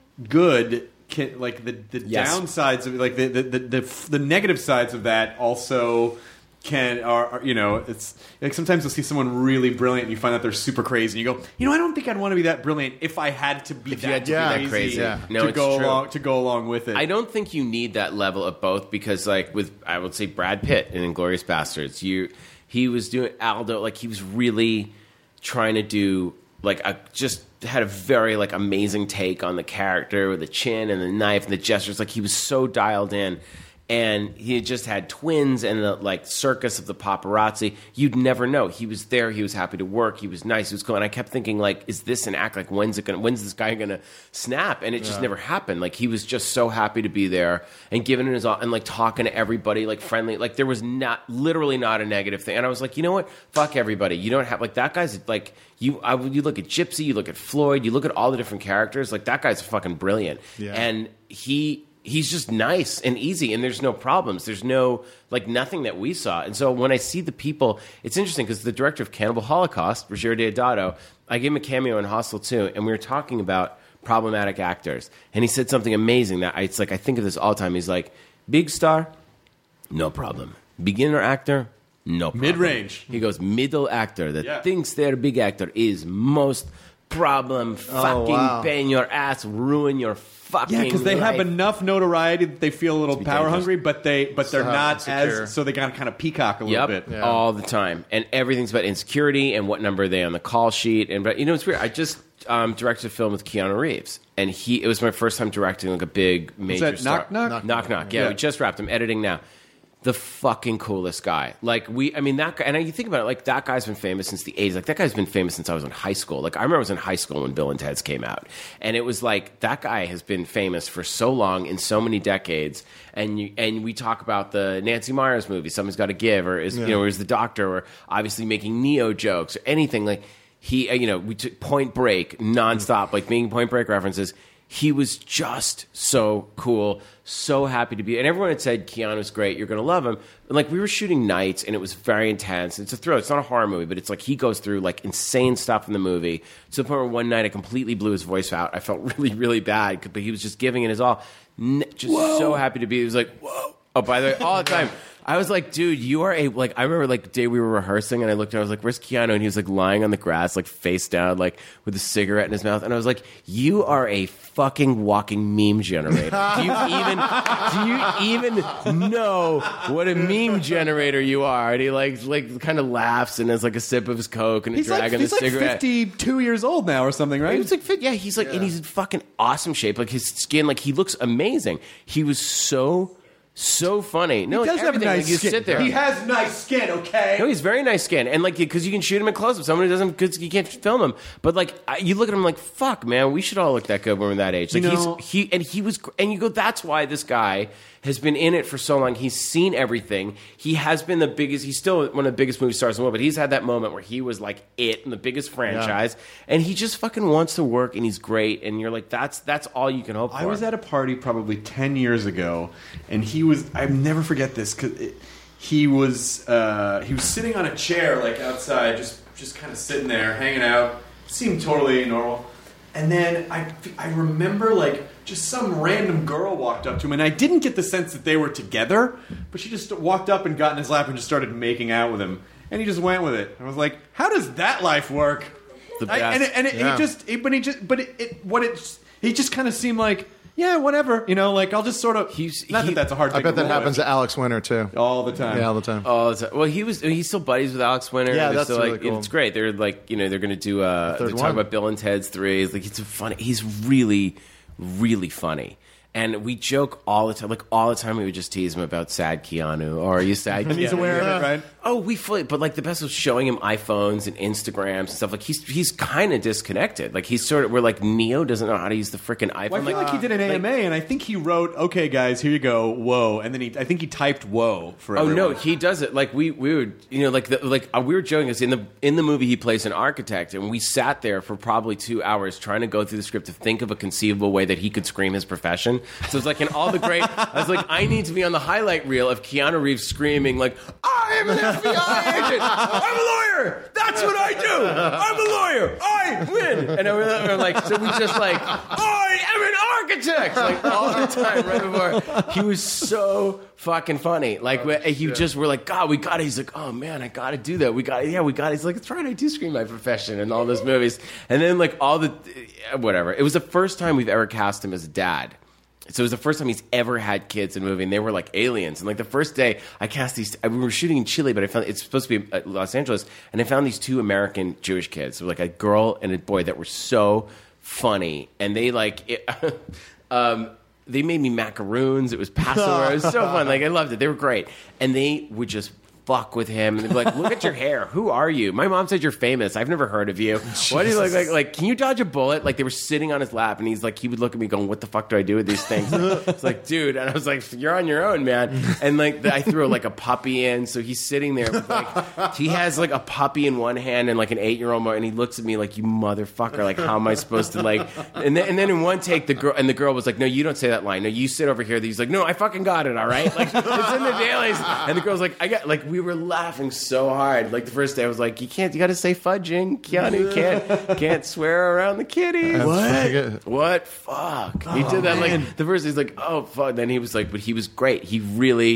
F: good. Can, like the, the
G: yes.
F: downsides of like the the, the the the negative sides of that also can are, are you know it's like sometimes you'll see someone really brilliant and you find out they're super crazy and you go, you know, I don't think I'd want to be that brilliant if I had to be
G: if
F: that,
G: you had to
F: yeah.
G: be that crazy
F: yeah.
G: no,
F: to
G: it's
F: go
G: true.
F: along to go along with it.
G: I don't think you need that level of both because like with I would say Brad Pitt in Inglourious Bastards, you he was doing Aldo, like he was really trying to do like a just had a very like amazing take on the character with the chin and the knife and the gestures. Like he was so dialed in, and he had just had twins and the like circus of the paparazzi. You'd never know. He was there. He was happy to work. He was nice. He was cool. And I kept thinking, like, is this an act? Like, when's it gonna? When's this guy gonna snap? And it just
F: yeah.
G: never happened. Like he was just so happy to be there and giving it his all and like talking to everybody, like friendly. Like there was not literally not a negative thing. And I was like, you know what? Fuck everybody. You don't have like that guy's like. You, I, you look at Gypsy, you look at Floyd, you look at all the different characters. Like that guy's fucking brilliant,
H: yeah.
G: and he he's just nice and easy, and there's no problems. There's no like nothing that we saw. And so when I see the people, it's interesting because the director of Cannibal Holocaust, Roger Deodato, I gave him a cameo in Hostel two, and we were talking about problematic actors, and he said something amazing that I, it's like I think of this all the time. He's like, big star, no problem. Beginner actor, No problem.
F: Mid-range.
G: He goes, middle actor that
F: Yeah.
G: thinks they're a big actor is most problem fucking
H: wow.
G: pain your ass, ruin your fucking
F: Yeah, because they have
G: life.
F: enough notoriety that they feel a little
G: be
F: power
G: dangerous.
F: hungry, but they but they're
H: So
F: not
H: insecure.
F: as so they got to kind of peacock a little
G: Yep,
F: bit.
G: all the time, and everything's about insecurity and what number are they on the call sheet. And but you know, it's weird. I just um, directed a film with Keanu Reeves, and he it was my first time directing like a big major
F: that
G: star.
F: Knock Knock?
G: knock knock knock. Yeah,
F: Yeah.
G: we just wrapped. I'm editing now. The fucking coolest guy. Like we, I mean that guy. And you think about it, like that guy's been famous since the eighties. Like that guy's been famous since I was in high school. Like I remember I was in high school when Bill and Ted's came out, and it was like that guy has been famous for so long in so many decades. And you, and we talk about the Nancy Meyers movie, Something's Got to Give, or is you know, or is the Doctor, or obviously making Neo jokes or anything like he, uh, you know, we took Point Break nonstop, like making Point Break references. He was just so cool, so happy to be. And everyone had said, Keanu's great, you're going to love him. And like we were shooting nights, and it was very intense. It's a thrill. It's not a horror movie, but it's like he goes through like insane stuff in the movie to the point where one night I completely blew his voice out. I felt really, really bad, but he was just giving it his all. N- just so happy to be. He was like, whoa. Oh, by the way, all the time. I was like, dude, you are a, like, I remember like the day we were rehearsing and I looked at him, I was like, where's Keanu? And he was like lying on the grass, like face down, like with a cigarette in his mouth. And I was like, you are a fucking walking meme generator. Do you even, do you even know what a meme generator you are? And he like, like kind of laughs and has like a sip of his Coke and a
F: He's
G: drag
F: like,
G: on
F: he's
G: the
F: like
G: cigarette.
F: fifty-two years old now or something, right?
G: He was like, fit- yeah, he's like, and he's in fucking awesome shape. Like his skin, like he looks amazing. He was so, so funny. No,
F: he
G: like,
F: does have
G: everything,
F: nice
G: like, you
F: skin.
G: sit there.
F: He has nice skin, okay?
G: No, he's very nice skin, and like because you can shoot him in close up. Someone who doesn't, cause you can't film him. But like I, you look at him like, fuck, man, we should all look that good when we're that age. Like
F: You know-
G: he's he and he was, and you go, that's why this guy has been in it for so long. He's seen everything. He has been the biggest. He's still one of the biggest movie stars in the world. But he's had that moment where he was like it in the biggest franchise, and he just fucking wants to work, and he's great. And you're like, that's that's all you can hope for.
F: I was at a party probably ten years ago, and he was. I never forget this because he was uh, he was sitting on a chair like outside, just just kind of sitting there, hanging out. Seemed totally normal. And then I I remember like just some random girl walked up to him, and I didn't get the sense that they were together, but she just walked up and got in his lap and just started making out with him, and he just went with it. I was like, how does that life work?
G: The
F: I,
G: best.
F: and it, and it,
H: Yeah.
F: he just, it, but he just, but it, it what it, he just kind of seemed like, yeah, whatever, you know, like I'll just sort of.
G: He's-
F: not
G: he-
F: that that's a hard
H: I
F: thing.
H: bet
F: to
H: that
F: roll
H: happens
F: with.
H: to Alex Winter too.
F: all the time.
H: Yeah, all the time.
G: Oh, it's, well, he was. He's still buddies with Alex Winter.
H: Yeah,
G: They're
H: that's
G: still,
H: really
G: like,
H: cool.
G: It's great. They're like, you know, they're going to do. Uh,
H: third
G: they talk
H: one.
G: about Bill and Ted's Three. It's like it's funny. He's really, really funny. And we joke all the time. Like all the time, we would just tease him about sad Keanu. Or are you sad?
F: And he's
G: Keanu?
F: aware of it, right?
G: Oh, we fully. But like the best was showing him iPhones and Instagrams and stuff. Like he's he's kind of disconnected. Like he's sort of. We're like Neo doesn't know how to use the freaking iPhone.
F: Well, I feel like, he did an A M A, and I think he wrote, "Okay, guys, here you go, whoa," and then he, I think he typed "whoa" for.
G: Oh
F: everyone.
G: no, he does it like we we would you know like the, like uh, we were joking is in the in the movie he plays an architect, and we sat there for probably two hours trying to go through the script to think of a conceivable way that he could scream his profession. So it's like in all the great, I was like, I need to be on the highlight reel of Keanu Reeves screaming like, I am an F B I agent, I'm a lawyer, that's what I do, I'm a lawyer, I win, and we we're, we're like, so we just like, I am an architect, like all the time right before. He was so fucking funny. Like oh, he just were like, God, we got it. He's like, oh man, I got to do that. We got it. Yeah, we got it. He's like, that's right. I do scream my profession and all those movies. And then like all the whatever. It was the first time we've ever cast him as a dad. So it was the first time he's ever had kids in a movie, and they were like aliens. And like the first day, I cast these. We were shooting in Chile, but I found it's supposed to be at Los Angeles, and I found these two American Jewish kids, so like a girl and a boy, that were so funny, and they like. It, um, They made me macaroons. It was Passover. It was so fun. Like I loved it. They were great, and they would just fuck with him. And they'd be like, "Look at your hair. Who are you?" My mom said you're famous. I've never heard of you. What do you look like? Like, can you dodge a bullet? Like they were sitting on his lap, and he's like, he would look at me going, "What the fuck do I do with these things?" It's like, dude, and I was like, "You're on your own, man." And like I threw like a puppy in, so he's sitting there with like he has like a puppy in one hand and like an eight year old, and he looks at me like, "You motherfucker! Like how am I supposed to like?" And then and then in one take, the girl and the girl was like, "No, you don't say that line. No, you sit over here." He's like, "No, I fucking got it. All right." Like it's in the dailies, and the girl's like, "I got." Like we were laughing so hard. Like the first day, I was like, "You can't. You got to say fudging. Keanu can't can't swear around the kiddies."
H: What?
G: What? Fuck. He did that
F: man.
G: like the first. He's like, "Oh fuck." Then he was like, but he was great. He really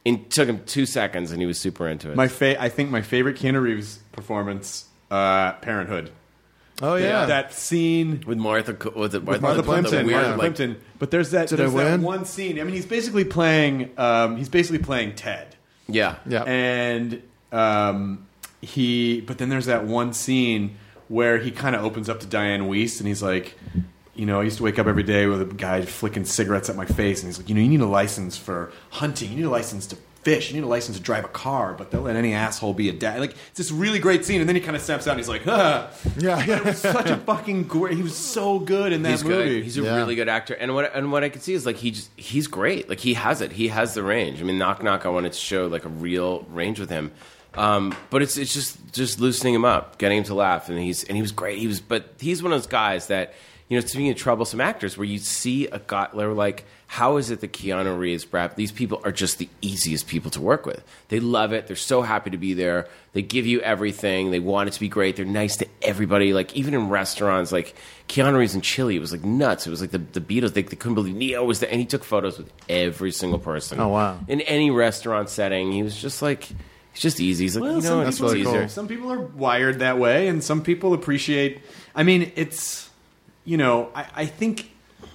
G: It took him two seconds, and he was super into it.
F: My fa- I think my favorite Keanu Reeves performance, uh, Parenthood.
H: Oh yeah,
F: That scene
G: with Martha, was it Martha,
F: Martha
G: Plimpton?
F: Plimpton.
G: Weird,
F: Martha
G: like-
F: Plimpton. But there's that.
H: Did
F: there's
H: I
F: that
H: win?
F: one scene. I mean, he's basically playing. Um, he's basically playing Ted.
G: Yeah,
H: Yeah.
F: And um, he. But then there's that one scene where he kind of opens up to Diane Wiest, and he's like, you know, I used to wake up every day with a guy flicking cigarettes at my face, and he's like, you know, you need a license for hunting, you need a license to fish, you need a license to drive a car, but they'll let any asshole be a dad. Like, it's this really great scene, and then he kind of snaps out, and he's like, ah.
H: Yeah, yeah.
F: It was such a fucking great. He was so good in that
G: he's
F: movie.
G: good. He's a
H: Yeah.
G: really good actor, and what and what I can see is like he just he's great. Like he has it. He has the range. I mean, Knock Knock. I wanted to show like a real range with him, um, but it's it's just just loosening him up, getting him to laugh, and he's and he was great. He was, but he's one of those guys that, you know, speaking of troublesome actors, where you see a guy, they're like, how is it that Keanu Reeves, Brad, these people are just the easiest people to work with. They love it. They're so happy to be there. They give you everything. They want it to be great. They're nice to everybody. Like, even in restaurants, like Keanu Reeves in Chile, it was like nuts. It was like the, the Beatles. They, they couldn't believe Neo was there. And he took photos with every single person.
H: Oh, wow.
G: In any restaurant setting, he was just like, he's just easy. He's like,
F: Well,
G: you
F: some
G: know,
H: that's
G: it's
H: really
G: easier.
H: cool.
F: Some people are wired that way, and some people appreciate. I mean, it's, you know, I, I think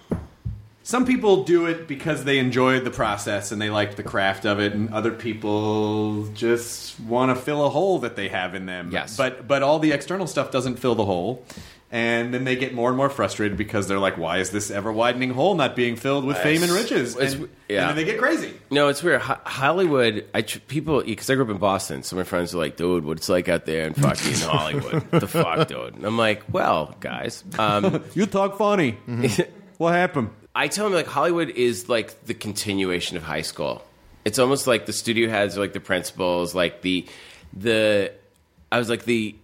F: some people do it because they enjoy the process and they like the craft of it, and other people just want to fill a hole that they have in them.
G: Yes.
F: But but all the external stuff doesn't fill the hole. And then they get more and more frustrated because they're like, why is this ever-widening hole not being filled with fame and riches?
G: It's-
F: And,
G: yeah.
F: and then they get crazy.
G: No, it's weird. Ho- Hollywood, I tr- people, because I grew up in Boston, so my friends are like, dude, what it's like out there in fucking Hollywood. The fuck, dude? And I'm like, well, guys. Um,
F: You talk funny. What happened?
G: I tell them, like, Hollywood is like the continuation of high school. It's almost like the studio heads are like the principals, like the, the, I was like the,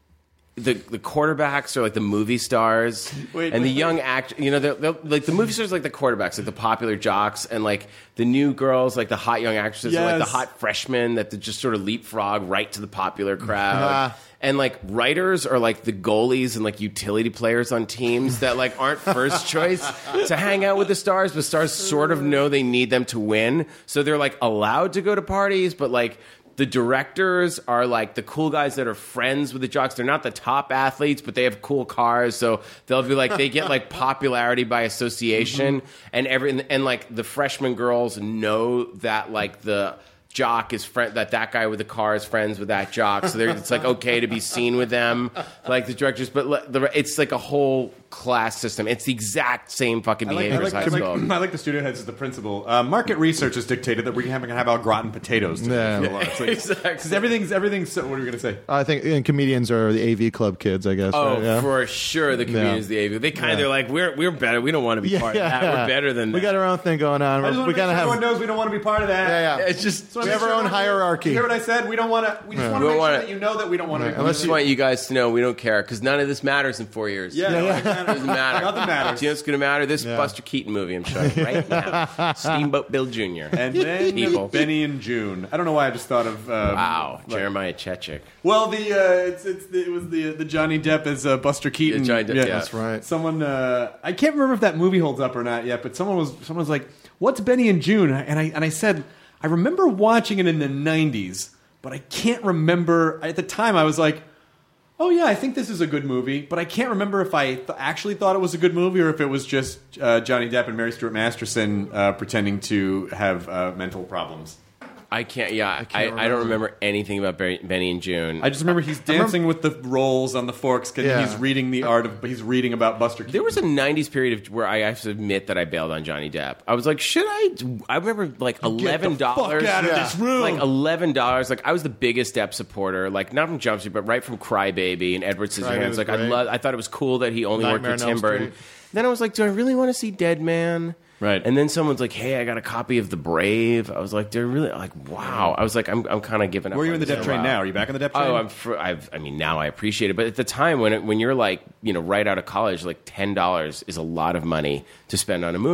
G: the the quarterbacks are like the movie stars,
F: Wait,
G: and the
F: wait,
G: young act. You know, they're, they're, like the movie stars, are like the quarterbacks, like the popular jocks, and like the new girls, like the hot young actresses, are like the
F: Yes.
G: hot freshmen that just sort of leapfrog right to the popular crowd.
H: Ah.
G: And like writers are like the goalies and like utility players on teams that like aren't first choice to hang out with the stars, but stars sort of know they need them to win, so they're like allowed to go to parties, but like. The directors are like the cool guys that are friends with the jocks. They're not the top athletes, but they have cool cars, so they'll be like they get like popularity by association, and every and, and like the freshman girls know that like the jock is friend that that guy with the car is friends with that jock, so they're, it's like okay to be seen with them, like the directors. But le- the, it's like a whole class system. It's the exact same fucking
F: I like,
G: behavior
F: I,
G: as
F: like,
G: high
F: I,
G: school.
F: like, I like the studio heads as the principal. Uh, market research has dictated that we're going to have al gratin potatoes.
H: Yeah.
G: Exactly.
F: Because everything's, everything's so, what are we going to say?
H: I think and comedians are the A V Club kids, I guess.
G: Oh,
H: right? Yeah.
G: for sure, the comedians, the A V. They kind of
H: Yeah.
G: they're like, we're we're better. We don't want to be
H: yeah,
G: part of that. We're better than
H: we
G: that.
H: got our own thing going on.
F: I just
H: we
F: want to make
H: gotta
F: sure
H: have.
F: everyone knows we don't want to be part of that.
H: Yeah, yeah.
G: It's just
F: So I
H: We
F: make
H: have our
F: sure
H: own
F: everyone-
H: hierarchy.
F: You hear what I said? We don't want to. We just
H: Yeah.
F: want
G: We
F: to make
G: wanna-
F: sure that you know that we don't want to.
H: Right.
F: be
H: Unless
G: I just want you guys to know we don't care because none of this matters in four years.
F: Yeah,
H: Yeah,
F: no,
H: yeah.
F: it matters.
G: Doesn't matter.
F: Nothing matters.
G: Do you know what's going to matter? This
H: Yeah.
G: Buster Keaton movie I'm showing you right now. Steamboat Bill Junior
F: And then
G: People.
F: Benny and June. I don't know why I just thought of. Um,
G: Wow,
F: like-
G: Jeremiah Chechik.
F: Well, the uh, it's, it's the, it was the the Johnny Depp as uh, Buster Keaton.
G: Yeah, Johnny Depp, yeah.
H: That's right.
F: Someone uh, I can't remember if that movie holds up or not yet, but someone was someone was like, "What's Benny and June?" And I and I said, I remember watching it in the nineties, but I can't remember at the time. I was like, "Oh yeah, I think this is a good movie," but I can't remember if I th- actually thought it was a good movie or if it was just uh, Johnny Depp and Mary Stuart Masterson uh, pretending to have uh, mental problems.
G: I can't. Yeah, I,
H: can't
G: I, don't remember anything about Benny, Benny and June.
F: I just remember he's dancing with the rolls on the forks because
H: Yeah.
F: he's reading the art of. He's reading about Buster Keaton.
G: There was a nineties period of, where I have to admit that I bailed on Johnny Depp. I was like, should I? I remember like eleven dollars.
F: fuck out of
H: Yeah.
F: this room.
G: Like eleven dollars. Like I was the biggest Depp supporter. Like not from Jump Street, but right from Cry Baby and Edward Scissorhands.
H: was
G: Like I
H: great.
G: love. I thought it was cool that he only
H: Nightmare
G: worked with
H: on Elm
G: Tim Burton.
H: Street.
G: Then I was like, do I really want to see Dead Man?
F: Right.
G: And then someone's like, hey, I got a copy of The Brave. I was like, they're really like, wow. I was like, I'm I'm kind of giving up.
F: Where are you
G: on
F: in the
G: this
F: Depp
G: for a
F: train
G: while.
F: now? Are you back on the Depp train?
G: Oh, I'm. Fr- I've. I mean, now I appreciate it, but at the time when it, when you're like, you know, right out of college, like ten dollars is a lot of money to spend on a movie.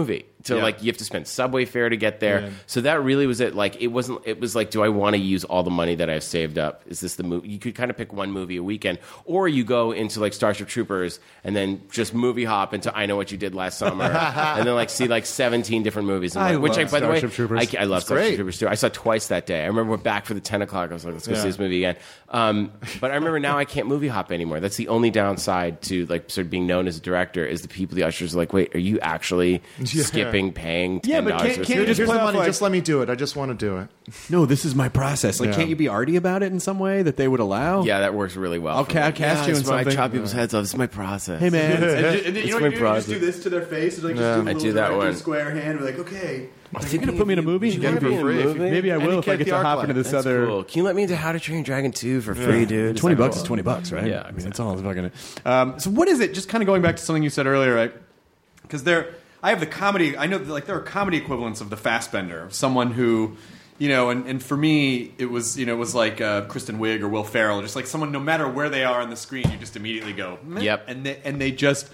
G: to
F: Yeah.
G: like you have to spend subway fare to get there.
H: Yeah.
G: So that really was it. Like it wasn't. It was like, do I want to use all the money that I've saved up? Is this the movie? You could kind of pick one movie a weekend, or you go into like Starship Troopers and then just movie hop into I Know What You Did Last Summer, and then like see like seventeen different movies. And,
F: I
G: like, which
F: love
G: I, by the way,
F: Starship Troopers.
G: I, I love
H: It's
G: Starship
H: great.
G: Troopers too. I saw it twice that day. I remember went back for the ten o'clock. I was like, let's go
H: Yeah.
G: see this movie again. Um, but I remember now I can't movie hop anymore. That's the only downside to like sort of being known as a director is the people, the ushers are like, wait, are you actually
H: Yeah.
G: skipping paying
F: Yeah,
G: ten
F: but
G: dollars?
F: can't-
G: for
F: can't you
G: this
F: just
H: Here's
F: play
H: my
F: off
H: money.
F: like-
H: Just let me do it. I just want to do it.
F: No, this is my process. Like,
H: Yeah.
F: can't you be arty about it in some way that they would allow?
G: Yeah, that works really well.
F: I'll
G: for
F: ca-
G: me.
F: cast
G: yeah,
F: you in
G: it's my-
F: something.
G: I chop people's heads off. This is my process.
F: Hey man, and, ju- and then,
G: It's
F: you know
G: my
F: what you do? You just
G: process.
F: do this to their face, like
H: Yeah.
F: just do a
G: I
F: little
G: do that
F: director's
G: one.
F: square hand. We're like, okay,
G: I
F: are
G: think
F: you gonna
G: you-
F: put me in a movie?
G: you
H: get it
G: wanna
H: for
G: be in a
H: free if you-
G: movie?
F: Maybe I
H: And
F: will
H: you
F: if I
H: get
F: get
H: the
F: to
H: art
F: hop
H: class.
F: into this
G: That's
F: other.
G: cool. Can you let me into How to Train Your Dragon two for free, dude? Is
F: Twenty
G: that
F: bucks
G: cool?
F: is twenty bucks, right?
G: Yeah,
F: I mean, that's all it's fucking. Um, so what is it? Just kind of going back to something you said earlier, right? Because there, I have the comedy. I know, that, like there are comedy equivalents of the Fassbender, of someone who, you know, and, and for me, it was, you know, it was like uh, Kristen Wiig or Will Ferrell, just like someone. No matter where they are on the screen, you just immediately go, meh.
G: Yep.
F: and they, and they just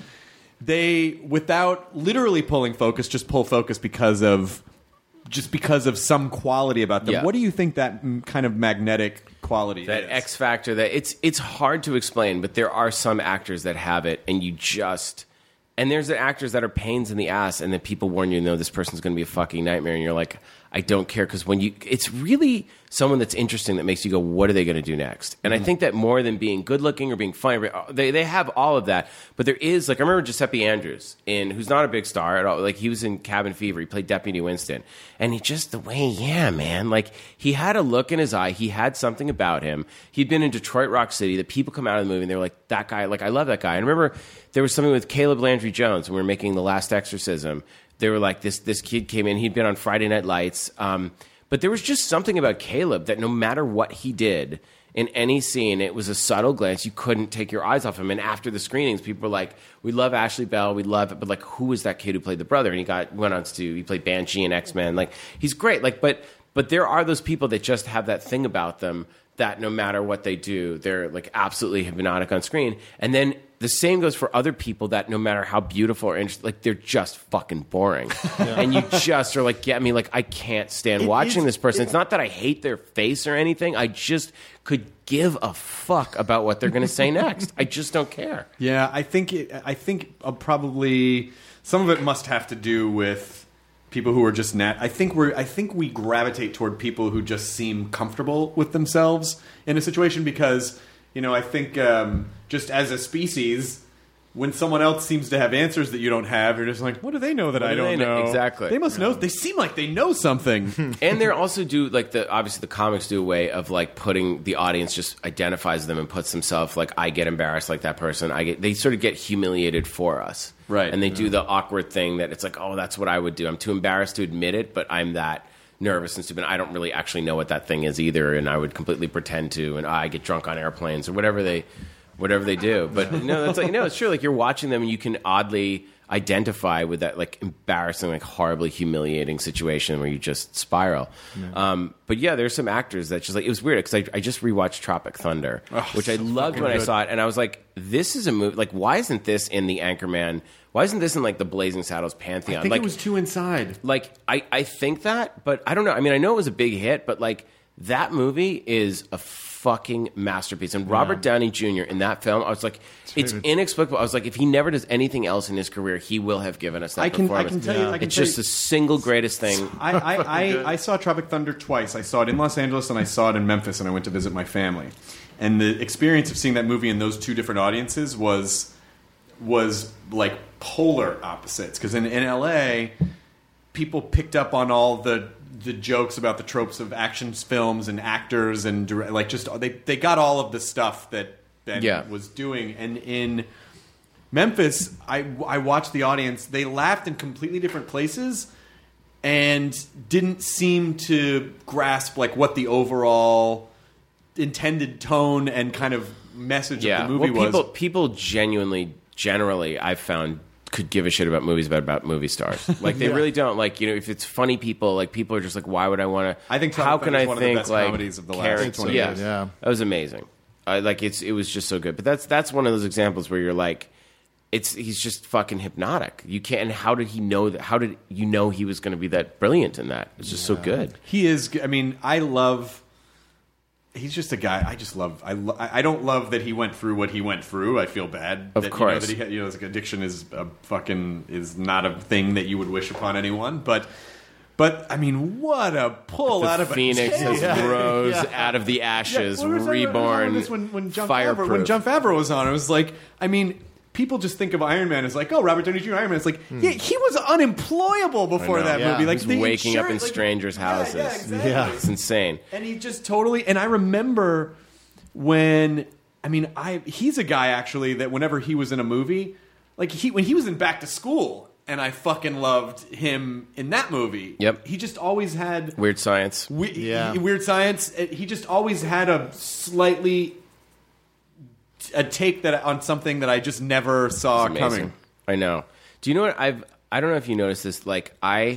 F: they without literally pulling focus, just pull focus because of. Just because of some quality about them.
G: Yeah.
F: What do you think that mm, kind of magnetic quality
G: That
F: is?
G: X factor. That it's it's hard to explain, but there are some actors that have it, and you just. And there's the actors that are pains in the ass, and then people warn you, no, this person's going to be a fucking nightmare, and you're like, I don't care, because when you, it's really someone that's interesting that makes you go, what are they going to do next? And
F: Mm-hmm.
G: I think that more than being good looking or being funny, they they have all of that, but there is like I remember Giuseppe Andrews, in who's not a big star at all. Like he was in Cabin Fever, he played Deputy Winston, and he just the way, yeah, man, like he had a look in his eye, he had something about him. He'd been in Detroit Rock City. The people come out of the movie and they're like, that guy, like I love that guy. And I remember there was something with Caleb Landry Jones when we were making The Last Exorcism. They were like, this this kid came in, he'd been on Friday Night Lights. Um, but there was just something about Caleb that no matter what he did in any scene, it was a subtle glance. You couldn't take your eyes off him. And after the screenings, people were like, we love Ashley Bell, we love it, but like, who was that kid who played the brother? And he got went on to, he played Banshee and X-Men. Like, he's great. Like, but but there are those people that just have that thing about them that no matter what they do, they're like absolutely hypnotic on screen. And then the same goes for other people that no matter how beautiful or interesting, like they're just fucking boring. And you just are like, get me, like I can't stand
F: It
G: watching
F: is-
G: this person.
F: it-
G: It's not that I hate their face or anything. I just could give a fuck about what they're going to say next. I just don't care.
F: Yeah, I think it, I think uh, probably some of it must have to do with people who are just nat. I think we're I think we gravitate toward people who just seem comfortable with themselves in a situation because you know I think um, just as a species. When someone else seems to have answers that you don't have, you're just like, what do they know that
G: What
F: I
G: do
F: don't
G: they know?
F: know?
G: Exactly.
F: They must know. They seem like they know something.
G: And they're also do like the obviously the comics do a way of like putting the audience just identifies them and puts themselves like I get embarrassed like that person. I get they sort of get humiliated for us.
F: Right.
G: And they do the awkward thing that it's like, oh, that's what I would do. I'm too embarrassed to admit it, but I'm that nervous and stupid. I don't really actually know what that thing is either, and I would completely pretend to, and I get drunk on airplanes or whatever they whatever they do. But no, that's like no, it's true. Like you're watching them and you can oddly identify with that like embarrassing, like horribly humiliating situation where you just spiral. Yeah. Um, but yeah, there's some actors that just like it was weird because I, I just rewatched Tropic Thunder,
F: oh,
G: which I
F: so
G: loved when
F: good.
G: I saw it, and I was like, this is a movie. Like, why isn't this in the Anchorman? Why isn't this in like the Blazing Saddles pantheon?
F: I think
G: like,
F: it was too inside.
G: like I, I think that, but I don't know. I mean, I know it was a big hit, but like that movie is a fucking masterpiece. And Robert Downey Junior in that film, I was like, it's inexplicable. I was like, if he never does anything else in his career, he will have given us that
F: I can- I
G: performance.
F: can tell you- I can
G: it's
F: tell
G: just
F: you-
G: the single greatest thing.
F: I, I, I, I saw Tropic Thunder twice. I saw it in Los Angeles and I saw it in Memphis, and I went to visit my family. And the experience of seeing that movie in those two different audiences was was like polar opposites. Because in, in L A, people picked up on all the the jokes about the tropes of action films and actors and dire- like just they they got all of the stuff that Ben
G: Yeah.
F: was doing. And in Memphis, I I watched the audience. They laughed in completely different places and didn't seem to grasp like what the overall intended tone and kind of message
G: Yeah,
F: of the movie
G: well, people,
F: was.
G: people genuinely, generally, I've found could give a shit about movies about, about movie stars. Like they
F: Yeah.
G: really don't. Like you know, if it's funny people, like people are just like, why would I want to?
F: I think
G: how
F: Tropic
G: can
F: Thunder
G: I
F: is one of the
G: think
F: best
G: like
F: comedies of the last
G: character-
F: twenty
G: yeah,
H: years. Yeah.
G: that was amazing. I like it's it was just so good. But that's that's one of those examples where you're like, it's he's just fucking hypnotic. You can't. And how did he know that? How did you know he was going to be that brilliant in that? It's just yeah. so good.
F: He is. I mean, I love. He's just a guy. I just love. I. Lo- I don't love that he went through what he went through. I feel bad.
G: Of
F: that,
G: course,
F: you know, that he had, you know, like addiction is a fucking is not a thing that you would wish upon anyone. But, but I mean, what a pull
G: the
F: out of
G: Phoenix
F: a
G: has
F: yeah.
G: rose
F: yeah.
G: out of the ashes,
F: yeah. well,
G: reborn.
F: This when, when Jon
G: fireproof.
F: Favreau, when Jon Favreau was on, it was like, I mean. People just think of Iron Man as like, oh, Robert Downey Junior Iron Man. It's like, hmm. yeah, he was unemployable before that
H: yeah.
F: movie. Like,
G: He's
F: the
G: waking
F: insurance,
G: up in
F: like,
G: strangers' houses.
F: Yeah, yeah, exactly.
H: Yeah.
G: It's insane.
F: And he just totally. And I remember when. I mean, I he's a guy actually that whenever he was in a movie, like he when he was in Back to School, and I fucking loved him in that movie.
G: Yep.
F: He just always had
G: Weird Science.
F: we,
H: Yeah.
F: Weird Science. He just always had a slightly. A take that on something that I just never saw
G: It's amazing.
F: coming.
G: I know. Do you know what I've? I don't know if you noticed this. Like I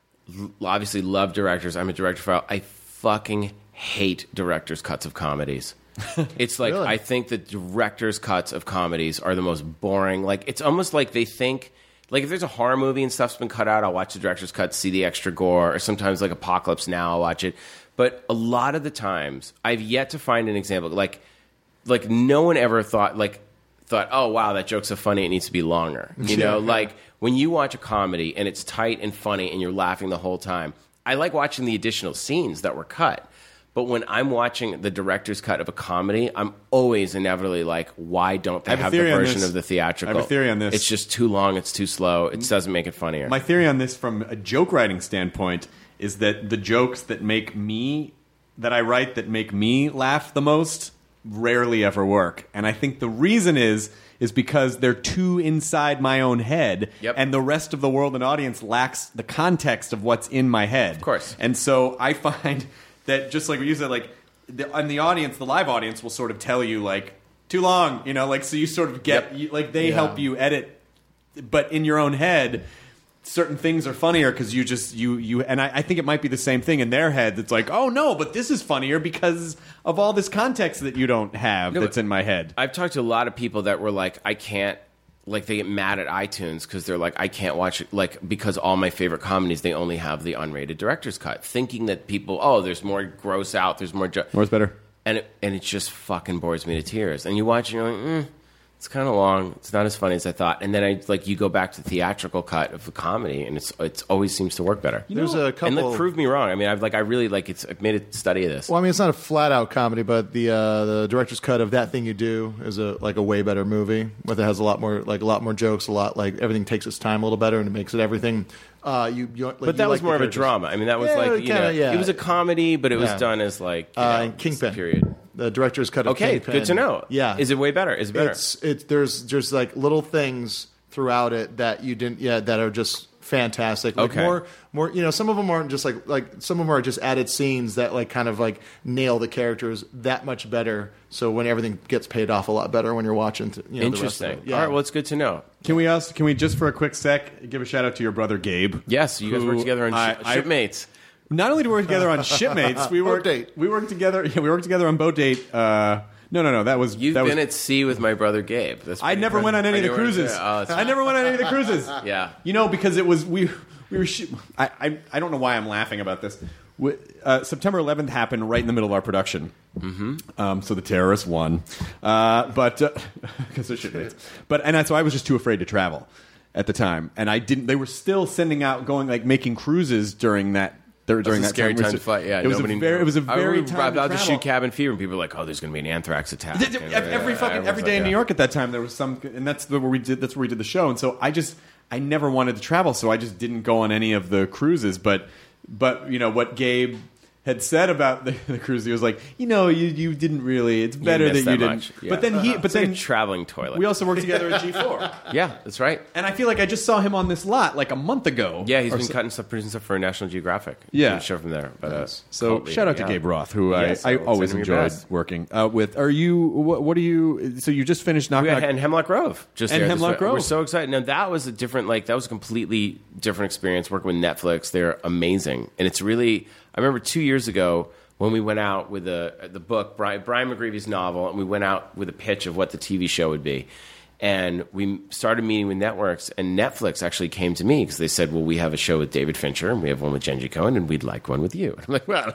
G: l- obviously love directors. I'm a director for. I fucking hate directors' cuts of comedies. It's like
H: Really?
G: I think the directors' cuts of comedies are the most boring. Like it's almost like they think. Like if there's a horror movie and stuff's been cut out, I'll watch the director's cut, see the extra gore, or sometimes like Apocalypse Now, I'll watch it. But a lot of the times, I've yet to find an example. Like. Like no one ever thought like thought, oh wow, that joke's so funny, it needs to be longer. You know, like when you watch a comedy and it's tight and funny and you're laughing the whole time. I like watching the additional scenes that were cut. But when I'm watching the director's cut of a comedy, I'm always inevitably like, why don't they
F: I have a
G: have the
F: theory on
G: version
F: this.
G: of the theatrical?
F: I have a theory on this.
G: It's just too long, it's too slow, it doesn't make it funnier.
F: My theory on this from a joke writing standpoint is that the jokes that make me that I write that make me laugh the most rarely ever work. And I think the reason is is because they're too inside my own head,
G: Yep.
F: and the rest of the world and audience lacks the context of what's in my head.
G: Of course.
F: And so I find that just like what you said, like the, and the audience, the live audience will sort of tell you like too long, you know, like so you sort of get
G: Yep.
F: you, like they
H: Yeah.
F: help you edit, but in your own head. Certain things are funnier because you just you you and I, I think it might be the same thing in their head. It's like, oh no, but this is funnier because of all this context that you don't have
G: No,
F: that's
G: but
F: in my head.
G: I've talked to a lot of people that were like, I can't, like they get mad at iTunes because they're like, I can't watch it, like because all my favorite comedies, they only have the unrated director's cut, thinking that people, oh, there's more gross out, there's more, jo-.
F: More's better.
G: and it, and it just fucking bores me to tears. And you watch, and you're like, mm, it's kind of long. It's not as funny as I thought. And then I like you go back to the theatrical cut of the comedy, and it's it's always seems to work better.
H: There's a couple.
G: And like, prove me wrong. I mean, I've like I really like it's. I've made a study of this.
H: Well, I mean, it's not a flat out comedy, but the uh, the director's cut of That Thing You Do is a like a way better movie. With it has a lot more like a lot more jokes, a lot like everything takes its time a little better, and it makes it everything. Uh, you, you like,
G: But that
H: you
G: was
H: like
G: more
H: the
G: of a
H: characters.
G: drama. I mean, that was
H: Yeah,
G: like you
H: kinda,
G: know,
H: yeah.
G: it was a comedy, but it was
H: Yeah.
G: done as like you
H: Uh,
G: know,
H: and Kingpin.
G: period.
H: The director's cut of
G: Okay,
H: Kingpin.
G: good to know.
H: Yeah,
G: Is it way better? Is it better?
H: It's it's there's there's like little things throughout it that you didn't yeah that are just fantastic. Like
G: Okay.
H: more more you know some of them aren't just like like some of them are just added scenes that like kind of like nail the characters that much better. So when everything gets paid off a lot better when you're watching. To, you know, the rest of
G: Interesting.
H: it. Yeah.
G: All right, well, it's good to know.
F: Can we also can we just for a quick sec give a shout out to your brother Gabe?
G: Yes, you guys
F: who
G: work together on
F: I-
G: Sh-
F: I-
G: Shipmates.
F: Not only do we work together on Shipmates, we
H: Boat
F: work
H: Date.
F: we worked together. Yeah, we worked together on Boat Date. Uh, no, no, no. That was
G: You've
F: that
G: been
F: was,
G: at sea with my brother Gabe. That's
F: I
G: pretty
F: never
G: impressive.
F: went on any
G: I
F: of the
G: knew where to
F: cruises.
G: say it. Oh, it's-
F: I never went on any of the cruises.
G: Yeah.
F: You know, because it was we we were. Sh- I, I I don't know why I'm laughing about this. We, uh, September eleventh happened right in the middle of our production. Mm-hmm. Um, so the terrorists won, uh, but because of shipmates. But and so I was just too afraid to travel at the time, and I didn't. They were still sending out, going like making cruises during that. During
G: That's a
F: that
G: scary
F: time,
G: time to fly. Yeah,
F: it was
G: nobody
F: a very.
G: knew.
F: It was a
G: I
F: very
G: remember
F: time to
G: about to
F: travel.
G: shoot Cabin Fever, and people were like, "Oh, there's going to be an anthrax attack."
F: Th- th-
G: And,
F: Every
G: uh,
F: fucking
G: everyone's
F: every day
G: like,
F: in New
G: yeah.
F: York at that time there was some, and that's the, where we did. That's where we did the show, and so I just I never wanted to travel, so I just didn't go on any of the cruises. But but you know what Gabe had said about the, the cruise, he was like, you know, you you didn't really. It's better that
G: missed
F: you
G: that
F: didn't.
G: much, yeah.
F: But then he. But
G: It's like
F: then
G: a traveling toilet.
F: we also worked together at G four.
G: yeah, that's right.
F: And I feel like I just saw him on this lot like a month ago.
G: Yeah, he's
F: or
G: been
F: so.
G: cutting stuff, producing stuff for National Geographic.
F: Yeah.
G: Doing a show from there. But, uh,
F: So
G: cult
F: shout out to
G: leader,
F: Gabe
G: yeah.
F: Roth, who
G: Yes,
F: I, I
G: so
F: always
G: send him your
F: enjoyed
G: best.
F: working uh, with. Are you? What, what are you? So you just finished Knock
G: We
F: Knock.
G: had and Hemlock Grove just
F: And
G: there.
F: Hemlock
G: This-
F: Grove.
G: We're so excited. Now that was a different, like that was a completely different experience working with Netflix. They're amazing, and it's really. I remember two years ago when we went out with the the book Brian, Brian McGreevy's novel, and we went out with a pitch of what the T V show would be. And we started meeting with networks, and Netflix actually came to me because they said, well, we have a show with David Fincher, and we have one with Jenji Cohen, and we'd like one with you. And I'm like, well,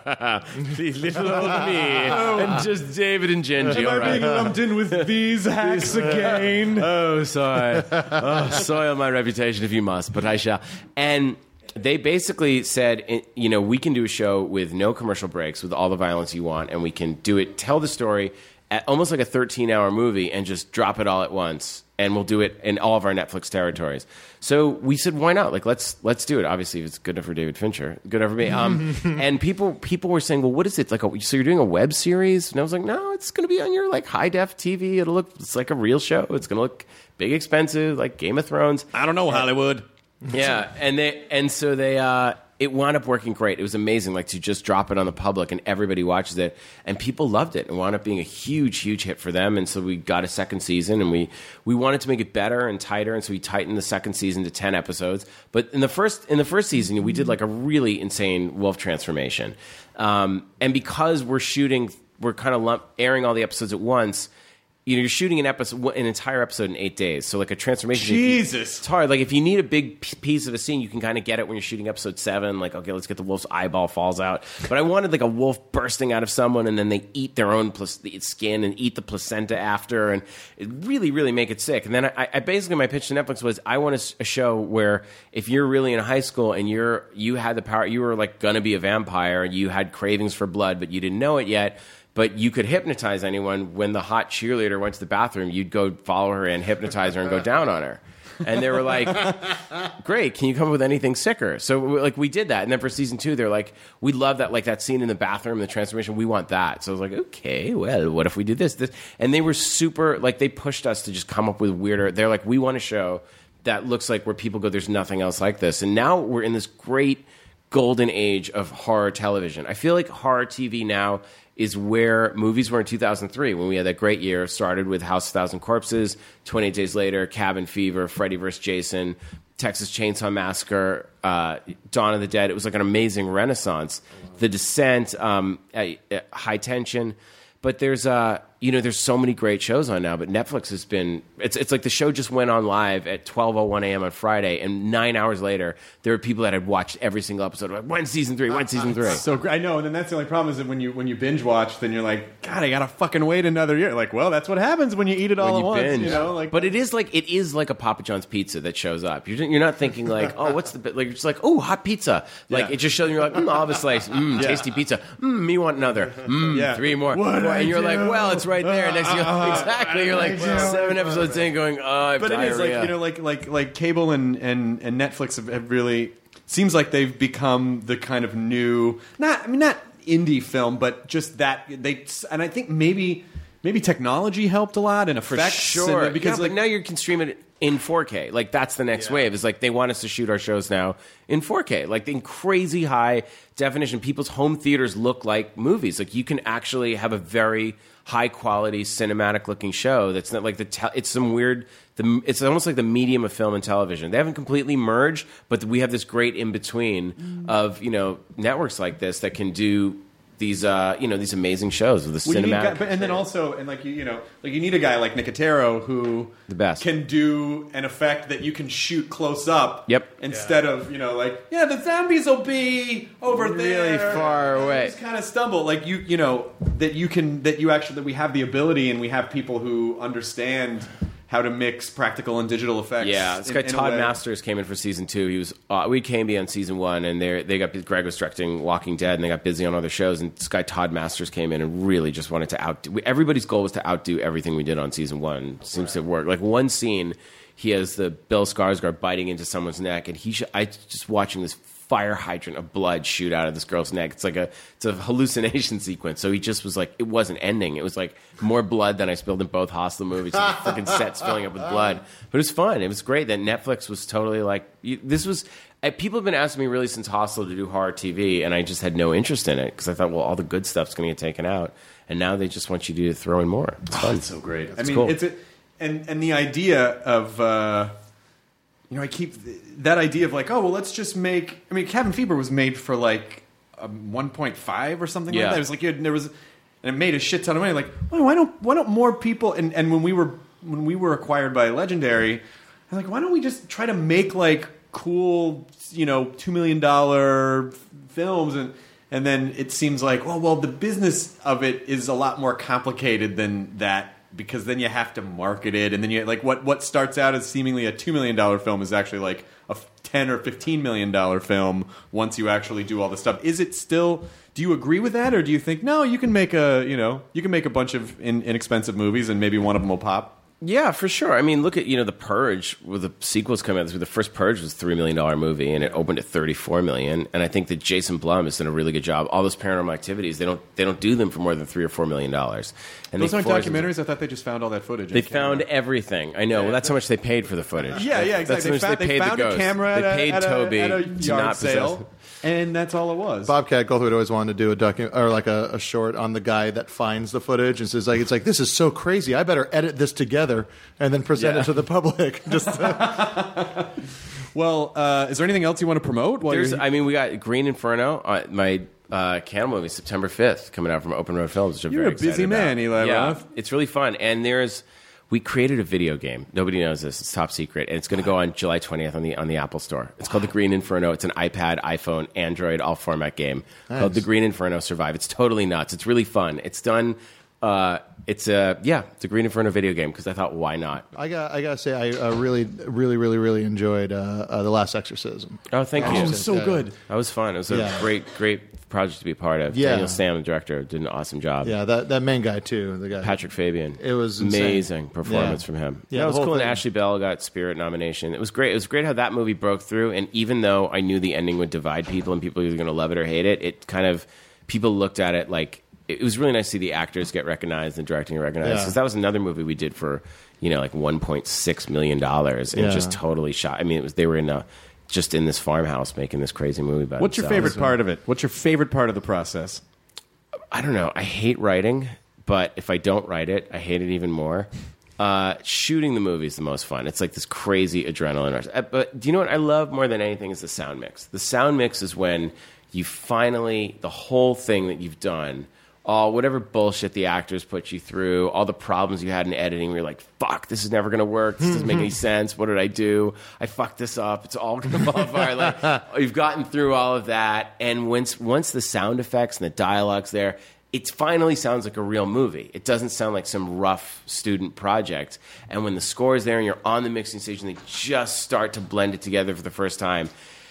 G: little old me, and just David and Jenji.
F: Am
G: all
F: I
G: right.
F: being lumped in with these hacks again?
G: Oh, sorry. Oh, soil my reputation if you must, but I shall. And they basically said, you know, we can do a show with no commercial breaks, with all the violence you want, and we can do it, tell the story at almost like a thirteen-hour movie and just drop it all at once, and we'll do it in all of our Netflix territories. So we said, why not? Like, let's let's do it. Obviously, if it's good enough for David Fincher, good enough for me. Um, and people people were saying, well, what is it? Like, a, so you're doing a web series? And I was like, no, it's going to be on your, like, high-def T V. It'll look, it's like a real show. It's going to look big, expensive, like Game of Thrones.
F: I don't know, Hollywood.
G: Yeah, and they and so they uh, it wound up working great. It was amazing, like to just drop it on the public and everybody watches it, and people loved it. It wound up being a huge, huge hit for them. And so we got a second season, and we we wanted to make it better and tighter, and so we tightened the second season to ten episodes. But in the first in the first season, we did like a really insane wolf transformation, um, and because we're shooting, we're kind of lump, airing all the episodes at once. You know, you're shooting an episode, an entire episode in eight days. So, like a transformation.
F: Jesus,
G: it's hard. Like if you need a big piece of a scene, you can kind of get it when you're shooting episode seven. Like, okay, let's get the wolf's eyeball falls out. But I wanted like a wolf bursting out of someone, and then they eat their own pl- skin and eat the placenta after, and it really, really make it sick. And then I, I basically my pitch to Netflix was, I want a, a show where if you're really in high school and you're you had the power, you were like gonna be a vampire, you had cravings for blood, but you didn't know it yet. But you could hypnotize anyone. When the hot cheerleader went to the bathroom, you'd go follow her and hypnotize her and go down on her. And they were like, great, can you come up with anything sicker? So like we did that. And then for season two, they're like, we love that, like that scene in the bathroom, the transformation, we want that. So I was like, okay, well, what if we do this? this? And they were super, like they pushed us to just come up with weirder. They're like, we want a show that looks like where people go, there's nothing else like this. And now we're in this great golden age of horror television. I feel like horror T V now is where movies were in two thousand three, when we had that great year. Started with House of a Thousand Corpses, twenty-eight Days Later, Cabin Fever, Freddy versus. Jason, Texas Chainsaw Massacre, uh, Dawn of the Dead. It was like an amazing renaissance. Oh, wow. The Descent, um, uh, uh, High Tension. But there's, uh, you know, there's so many great shows on now. But Netflix has been, it's it's like the show just went on live at twelve oh one a.m. on Friday, and nine hours later, there were people that had watched every single episode. Like, when's season three? When's season three?
F: So I know, and then that's the only problem is that when you when you binge watch, then you're like, God, I gotta fucking wait another year. Like, well, that's what happens when you eat it all
G: When
F: at
G: you
F: once.
G: binge.
F: You know, like,
G: but it is like it is like a Papa John's pizza that shows up. You're you're not thinking like, oh, what's the bit? Like you're just like, oh, hot pizza. Like
F: Yeah.
G: it just shows you, you're like, mm, I'll have a slice. Mm,
F: Yeah.
G: tasty pizza. Mm, me want another. Mm,
F: Yeah.
G: three more.
F: What'd
G: Four.
F: I
G: And you're
F: do?
G: like, well, it's right there. Next thing you
F: Uh,
G: exactly. You're like
F: what did I do?
G: seven episodes in, going, oh, I have
F: but
G: diarrhea.
F: it is like, you know, like like like cable and and, and Netflix have, have really seems like they've become the kind of new, not I mean not indie film, but just that they and I think maybe maybe technology helped a lot and
G: For
F: effects
G: sure.
F: and, because
G: yeah,
F: like
G: but now you can stream it in four K. Like that's the next
F: Yeah.
G: wave. Is like they want us to shoot our shows now in four K, like in crazy high definition. People's home theaters look like movies. Like you can actually have a very high quality cinematic looking show that's not like the te- it's some weird the it's almost like the medium of film and television. They haven't completely merged, but we have this great in between mm. of, you know, networks like this that can do these uh, you know, these amazing shows with the
F: well, you need
G: cinematic.
F: guy, but, and then also, and like you, you know, like you need a guy like Nicotero who
G: The best.
F: can do an effect that you can shoot close up.
G: Yep.
F: Instead of, you know, like, yeah, the zombies will be over
G: Really
F: there,
G: far
F: and
G: away.
F: Just kind of stumble, like you, you know, that you can, that you actually, that we have the ability, and we have people who understand how to mix practical and digital effects.
G: Yeah, this
F: in-
G: guy
F: in a
G: Todd
F: way.
G: Masters came in for season two. He was uh, we came in on season one, and they they got Greg was directing Walking Dead, and they got busy on other shows. And this guy Todd Masters came in and really just wanted to outdo. Everybody's goal was to outdo everything we did on season one. Seems to work. Like one scene, he has the Bill Skarsgård biting into someone's neck, and he sh- I just watching this fire hydrant of blood shoot out of this girl's neck. It's like a it's a hallucination sequence. So he just was like, it wasn't ending. It was like more blood than I spilled in both Hostel movies. The freaking sets filling up with blood. But it was fun. It was great that Netflix was totally like, you, this was, uh, people have been asking me really since Hostel to do horror T V, and I just had no interest in it because I thought, well, all the good stuff's going to get taken out. And now they just want you to throw in more. It's fun.
F: Oh, it's so great. I
G: It's
F: mean,
G: cool.
F: it's a, and and the idea of uh, you know, I keep that idea of like, oh well, let's just make. I mean, Cabin Fever was made for like um, one point five or something
G: Yeah.
F: like that. It was like you had, there was, and it made a shit ton of money. Like, well, why don't why don't more people? And and when we were when we were acquired by Legendary, I'm like, why don't we just try to make like cool, you know, two million dollar films, and and then it seems like, well, well, the business of it is a lot more complicated than that, because then you have to market it, and then you like what what starts out as seemingly a two million dollar film is actually like a ten or fifteen million dollar film once you actually do all the stuff. Is it still? Do you agree with that, or do you think no, you can make a you know you can make a bunch of in, inexpensive movies and maybe one of them will pop?
G: Yeah, for sure. I mean, look at, you know, The Purge, with the sequels coming out. The first Purge was a three million dollars movie, and it opened at thirty-four million dollars. And I think that Jason Blum has done a really good job. All those Paranormal Activities, they don't they don't do them for more than three or four million dollars. And
F: those
G: they
F: aren't
G: force
F: documentaries? I thought they just found all that footage.
G: They found everything. I know.
F: Yeah.
G: Well, that's how much they paid for the footage.
F: Yeah, yeah, exactly.
G: That's how much
F: They,
G: they,
F: found,
G: paid
F: they found
G: the
F: a
G: ghost.
F: camera at,
G: they paid
F: a, at,
G: Toby
F: a, at a
G: to
F: yard
G: not
F: sale,
G: possess it.
F: and that's all it was.
H: Bobcat Goldthwait always wanted to do a docu or like a, a short on the guy that finds the footage and says like it's like this is so crazy. I better edit this together and then present
G: Yeah.
H: it to the public. Just
F: well, uh, is there anything else you want to promote? While
G: There's,
F: you're...
G: I mean, we got Green Inferno, uh, my uh, cannibal movie, September fifth, coming out from Open Road Films. Which I'm
F: You're
G: very
F: a busy
G: excited
F: man,
G: about.
F: Eli
G: Yeah,
F: Roth.
G: it's really fun. And there's, we created a video game. Nobody knows this. It's top secret, and it's going to go on July twentieth on the on the Apple Store. It's called The Green Inferno. It's an iPad, iPhone, Android, all format game called The Green Inferno Survive. It's totally nuts. It's really fun. It's done. Uh, it's a yeah, it's a Green Inferno video game because I thought, why not?
H: I got I gotta say I uh, really really really really enjoyed uh, uh, The Last Exorcism.
G: Oh, thank
F: Oh,
G: you.
F: it was so good.
G: That was fun. It was a
H: Yeah.
G: great, great project to be a part of.
H: Yeah.
G: Daniel Sam, the director, did an awesome job.
H: Yeah, that that main guy too. The guy
G: Patrick Fabian.
H: It was insane.
G: amazing performance
H: Yeah.
G: from him.
H: Yeah,
G: Yeah, it
H: the
G: was
H: whole
G: cool. And
H: thing.
G: Ashley Bell got Spirit nomination. It was great. It was great how that movie broke through. And even though I knew the ending would divide people and people were either going to love it or hate it, it kind of people looked at it like it was really nice to see the actors get recognized and directing get recognized,
H: Yeah.
G: because that was another movie we did for you know like one point six million dollars and
H: Yeah.
G: just totally shot. I mean, it was they were in a just in this farmhouse making this crazy movie. By
F: What's your
G: themselves.
F: favorite part of it? What's your favorite part of the process?
G: I don't know. I hate writing, but if I don't write it, I hate it even more. Uh, shooting the movie is the most fun. It's like this crazy adrenaline rush. Uh, But do you know what I love more than anything is the sound mix. The sound mix is when you finally, the whole thing that you've done, all whatever bullshit the actors put you through, all the problems you had in editing where you're like, fuck, this is never going to work. This doesn't make any sense. What did I do? I fucked this up. It's all going to fall apart. Like, you've gotten through all of that. And once, once the sound effects and the dialogue's there, it finally sounds like a real movie. It doesn't sound like some rough student project. And when the score is there and you're on the mixing station, they just start to blend it together for the first time.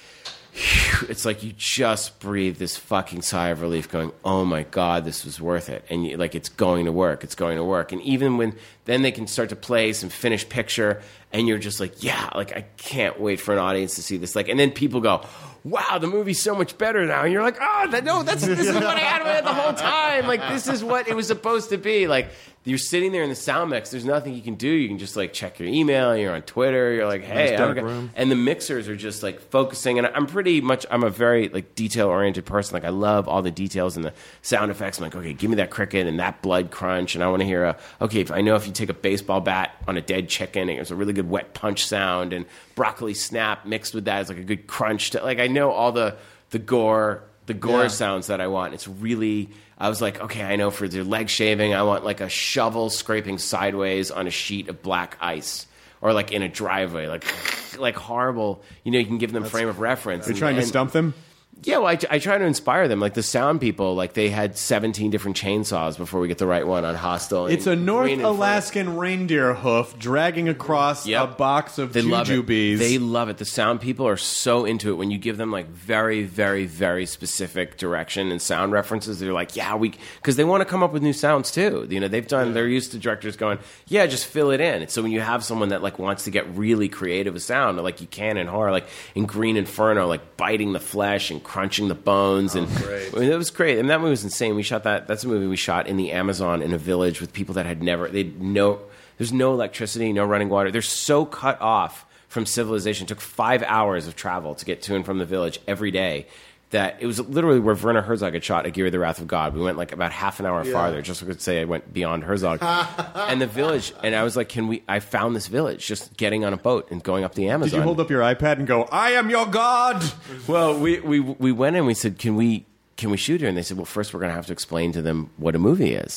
G: It's like you just breathe this fucking sigh of relief going, oh my God, this was worth it. And you, like, it's going to work. It's going to work. And even when then they can start to play some finished picture and you're just like, yeah, like I can't wait for an audience to see this. Like, and then people go, wow, the movie's so much better now. And you're like, oh, that, no, that's, this is what I had in my head the whole time. Like, this is what it was supposed to be. Like, you're sitting there in the sound mix. There's nothing you can do. You can just like check your email. You're on Twitter. You're like, hey,
H: Nice dark
G: I'm
H: room.
G: and the mixers are just like focusing. And I'm pretty much, I'm a very like detail oriented person. Like I love all the details and the sound effects. I'm like, okay, give me that cricket and that blood crunch. And I want to hear a, okay, if I know if you take a baseball bat on a dead chicken, it's a really good wet punch sound, and broccoli snap mixed with that is like a good crunch. To, like I know all the, the gore, the gore
H: Yeah.
G: sounds that I want. It's really, I was like, okay, I know for the leg shaving, I want like a shovel scraping sideways on a sheet of black ice, or like in a driveway, like like horrible. You know, you can give them frame of reference.
F: You're
G: and-
F: trying to
G: and-
F: stump them?
G: Yeah, well, I, I try to inspire them. Like the sound people, like they had seventeen different chainsaws before we get the right one on Hostel.
F: It's a
G: and
F: North
G: Green Inferno.
F: Alaskan reindeer hoof dragging across
G: Yep.
F: a box of
G: They love it.
F: jujubes.
G: They love it. The sound people are so into it. When you give them like very, very, very specific direction and sound references, they're like, yeah, we, because they want to come up with new sounds too. You know, they've done, they're used to directors going, yeah, just fill it in. So when you have someone that like wants to get really creative with sound, like you can in horror, like in Green Inferno, like biting the flesh and crunching the bones. And I mean, it was great. And that movie was insane. We shot that, that's a movie we shot in the Amazon in a village with people that had never, they no, there's no electricity, no running water. They're so cut off from civilization. It took five hours of travel to get to and from the village every day. That it was literally where Werner Herzog had shot Aguirre, the Wrath of God. We went like about half an hour farther, just so I could say I went beyond Herzog. And the village, and I was like, can we, I found this village just getting on a boat and going up the Amazon.
F: Did you hold up your iPad and go, I am your God?
G: Well, we, we, we went and we said, can we, can we shoot here? And they said, well, first we're going to have to explain to them what a movie is.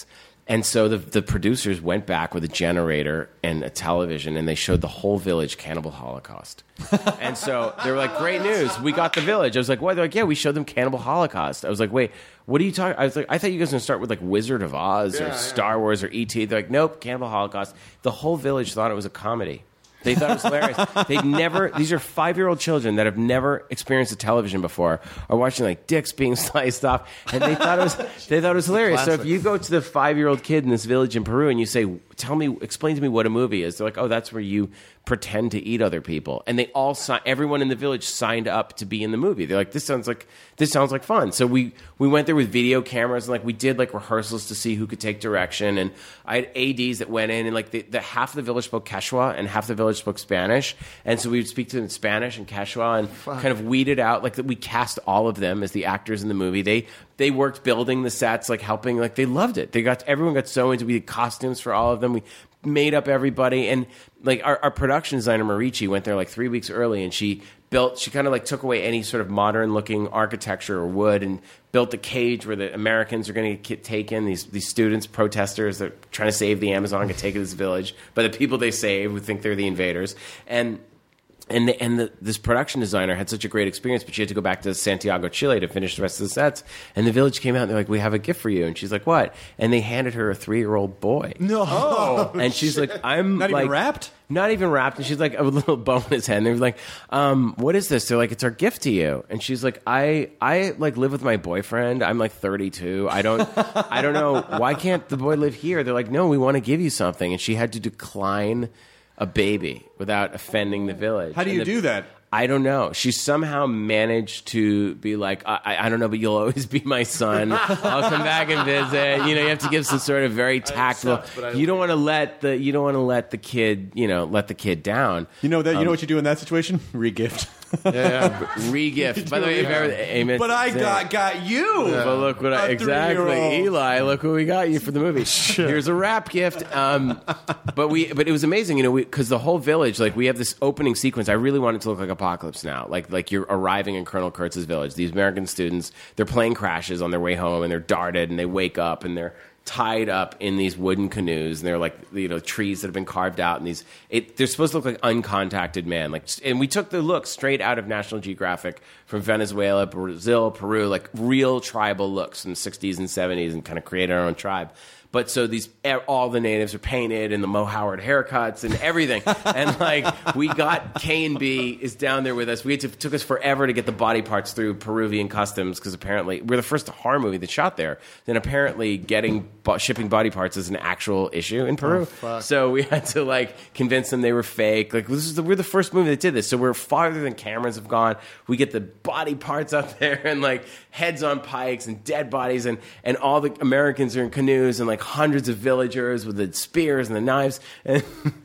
G: And so the the producers went back with a generator and a television, and they showed the whole village Cannibal Holocaust. And so they were like, "Great news, we got the village." I was like, "What?" They're like, "Yeah, we showed them Cannibal Holocaust." I was like, "Wait, what are you talking?" I was like, "I thought you guys were gonna start with like Wizard of Oz
H: Yeah,
G: or
H: yeah.
G: Star Wars or E T" They're like, "Nope, Cannibal Holocaust." The whole village thought it was a comedy. They thought it was hilarious. They'd never. These are five-year-old children that have never experienced a television before, are watching like dicks being sliced off, and they thought it was. They thought it was hilarious. So if you go to the five-year-old kid in this village in Peru and you say, "Tell me, explain to me what a movie is," they're like, "Oh, that's where you pretend to eat other people." And they all, si- everyone in the village signed up to be in the movie. They're like, "This sounds like this sounds like fun." So we we went there with video cameras and like we did like rehearsals to see who could take direction. And I had A Ds that went in and like the, the half of the village spoke Quechua and half the village spoke Spanish. And so we would speak to them in Spanish and Quechua and
H: Fuck.
G: kind of weeded out like that. We cast all of them as the actors in the movie. They they worked building the sets, like helping, like they loved it. They got everyone got so into. We did costumes for all of them. We made up everybody, and like our, our production designer Marici went there like three weeks early, and she built. She kind of like took away any sort of modern looking architecture or wood, and built a cage where the Americans are going to get taken. These these students, protesters that are trying to save the Amazon, get taken to this village, but the people they save who think they're the invaders, and. And the, and the, this production designer had such a great experience, but she had to go back to Santiago, Chile to finish the rest of the sets. And the village came out and they're like, "We have a gift for you." And she's like, "What?" And they handed her a three-year-old boy.
H: No.
F: Oh.
G: And she's like, "I'm
F: Not
G: like,
F: even wrapped?
G: Not even wrapped." And she's like, a little bone in his head. And they were like, um, "What is this?" They're like, "It's our gift to you." And she's like, I, I like live with my boyfriend. I'm like thirty-two. I don't, I don't know. Why can't the boy live here? They're like, "No, we want to give you something." And she had to decline a baby without offending the village.
F: How do you
G: And the-
F: do that?
G: I don't know. She somehow managed to be like, I, I, I don't know, but you'll always be my son. I'll come back and visit. You know, you have to give some sort of very tactful.
H: accept, but I-
G: You don't want to let the you don't want to let the kid, you know, let the kid down.
F: You know that. You
G: Um,
F: know what you do in that situation? Regift.
H: Yeah, yeah.
G: Re-gift. By the way, if ever, amen.
F: But I got got you.
G: But look what I,
F: A
G: exactly,
F: three-year-old.
G: Eli. Look what we got you for the movie. Here's a wrap gift. Um, but we, but it was amazing, you know, because the whole village, like, we have this opening sequence. I really want it to look like Apocalypse Now, like, like you're arriving in Colonel Kurtz's village. These American students, their plane crashes on their way home, and they're darted, and they wake up, and they're tied up in these wooden canoes, and they're like, you know, trees that have been carved out, and these it, they're supposed to look like uncontacted man, like, and we took the look straight out of National Geographic from Venezuela, Brazil, Peru, like real tribal looks in the sixties and seventies, and kind of created our own tribe. But so these, all the natives are painted and the Mo Howard haircuts and everything. And like, we got K and B is down there with us. We had to, it took us forever to get the body parts through Peruvian customs because apparently we're the first horror movie that shot there. Then apparently getting, shipping body parts is an actual issue in Peru.
H: Oh, fuck.
G: So we had to like convince them they were fake. Like, this is the, we're the first movie that did this. So we're farther than cameras have gone. We get the body parts up there and like heads on pikes and dead bodies, and, and all the Americans are in canoes, and like hundreds of villagers with the spears and the knives. And,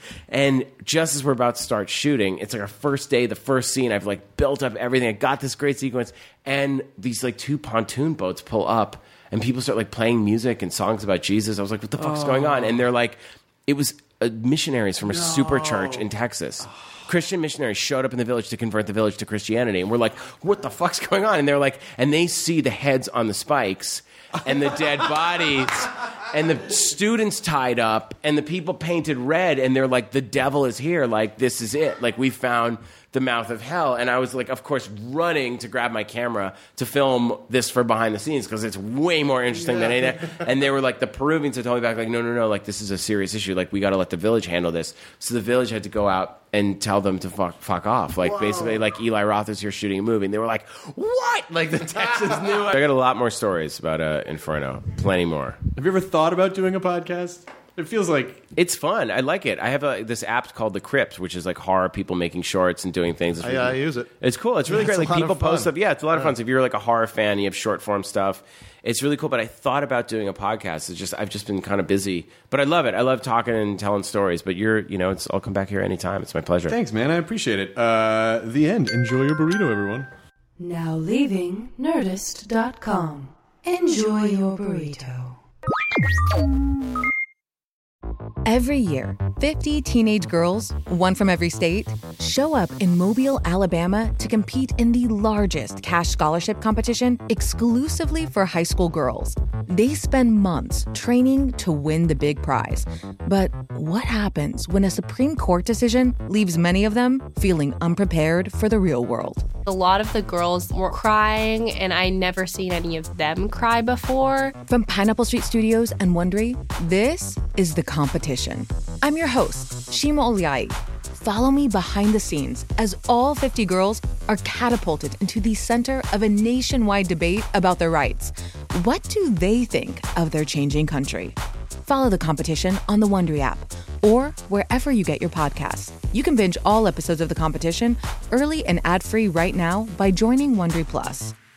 G: and just as we're about to start shooting, it's like our first day, the first scene. I've like built up everything. I got this great sequence, and these like two pontoon boats pull up, and people start like playing music and songs about Jesus. I was like, what the fuck's going on? And they're like, it was uh, missionaries from a super church in Texas. Christian missionaries showed up in the village to convert the village to Christianity. And we're like, what the fuck's going on? And they're like, and they see the heads on the spikes and the dead bodies and the students tied up and the people painted red. And they're like, the devil is here. Like, this is it. Like, we found the mouth of hell. And I was like, of course, running to grab my camera to film this for behind the scenes because it's way more interesting yeah. than anything. And they were like, the Peruvians had told me back, like, no, no, no, like, this is a serious issue. Like, we got to let the village handle this. So the village had to go out and tell them to fuck, fuck off. Like, Whoa. basically, like, Eli Roth is here shooting a movie. And they were like, what? Like, the Texans knew. I got a lot more stories about uh, Inferno. Plenty more.
F: Have you ever thought about doing a podcast? It feels like
G: it's fun. I like it. I have a, this app called The Crypt, which is like horror people making shorts and doing things. It's
H: I,
G: really,
H: I use it.
G: It's cool. It's really
H: Yeah,
G: great.
H: it's
G: Like
H: a lot
G: people
H: of fun.
G: post stuff. Yeah, it's a lot of fun. So if you're like a horror fan, you have short form stuff. It's really cool. But I thought about doing a podcast. It's just I've just been kind of busy. But I love it. I love talking and telling stories. But you're, you know, it's I'll come back here anytime. It's my pleasure.
F: Thanks, man. I appreciate it. Uh, the end. Enjoy your burrito, everyone.
E: Now leaving Nerdist dot com. Enjoy your burrito.
I: Every year, fifty teenage girls, one from every state, show up in Mobile, Alabama to compete in the largest cash scholarship competition exclusively for high school girls. They spend months training to win the big prize. But what happens when a Supreme Court decision leaves many of them feeling unprepared for the real world?
J: A lot of the girls were crying, and I never seen any of them cry before.
I: From Pineapple Street Studios and Wondery, this is The Competition. I'm your host, Shima Oliai. Follow me behind the scenes as all fifty girls are catapulted into the center of a nationwide debate about their rights. What do they think of their changing country? Follow The Competition on the Wondery app or wherever you get your podcasts. You can binge all episodes of The Competition early and ad-free right now by joining Wondery Plus.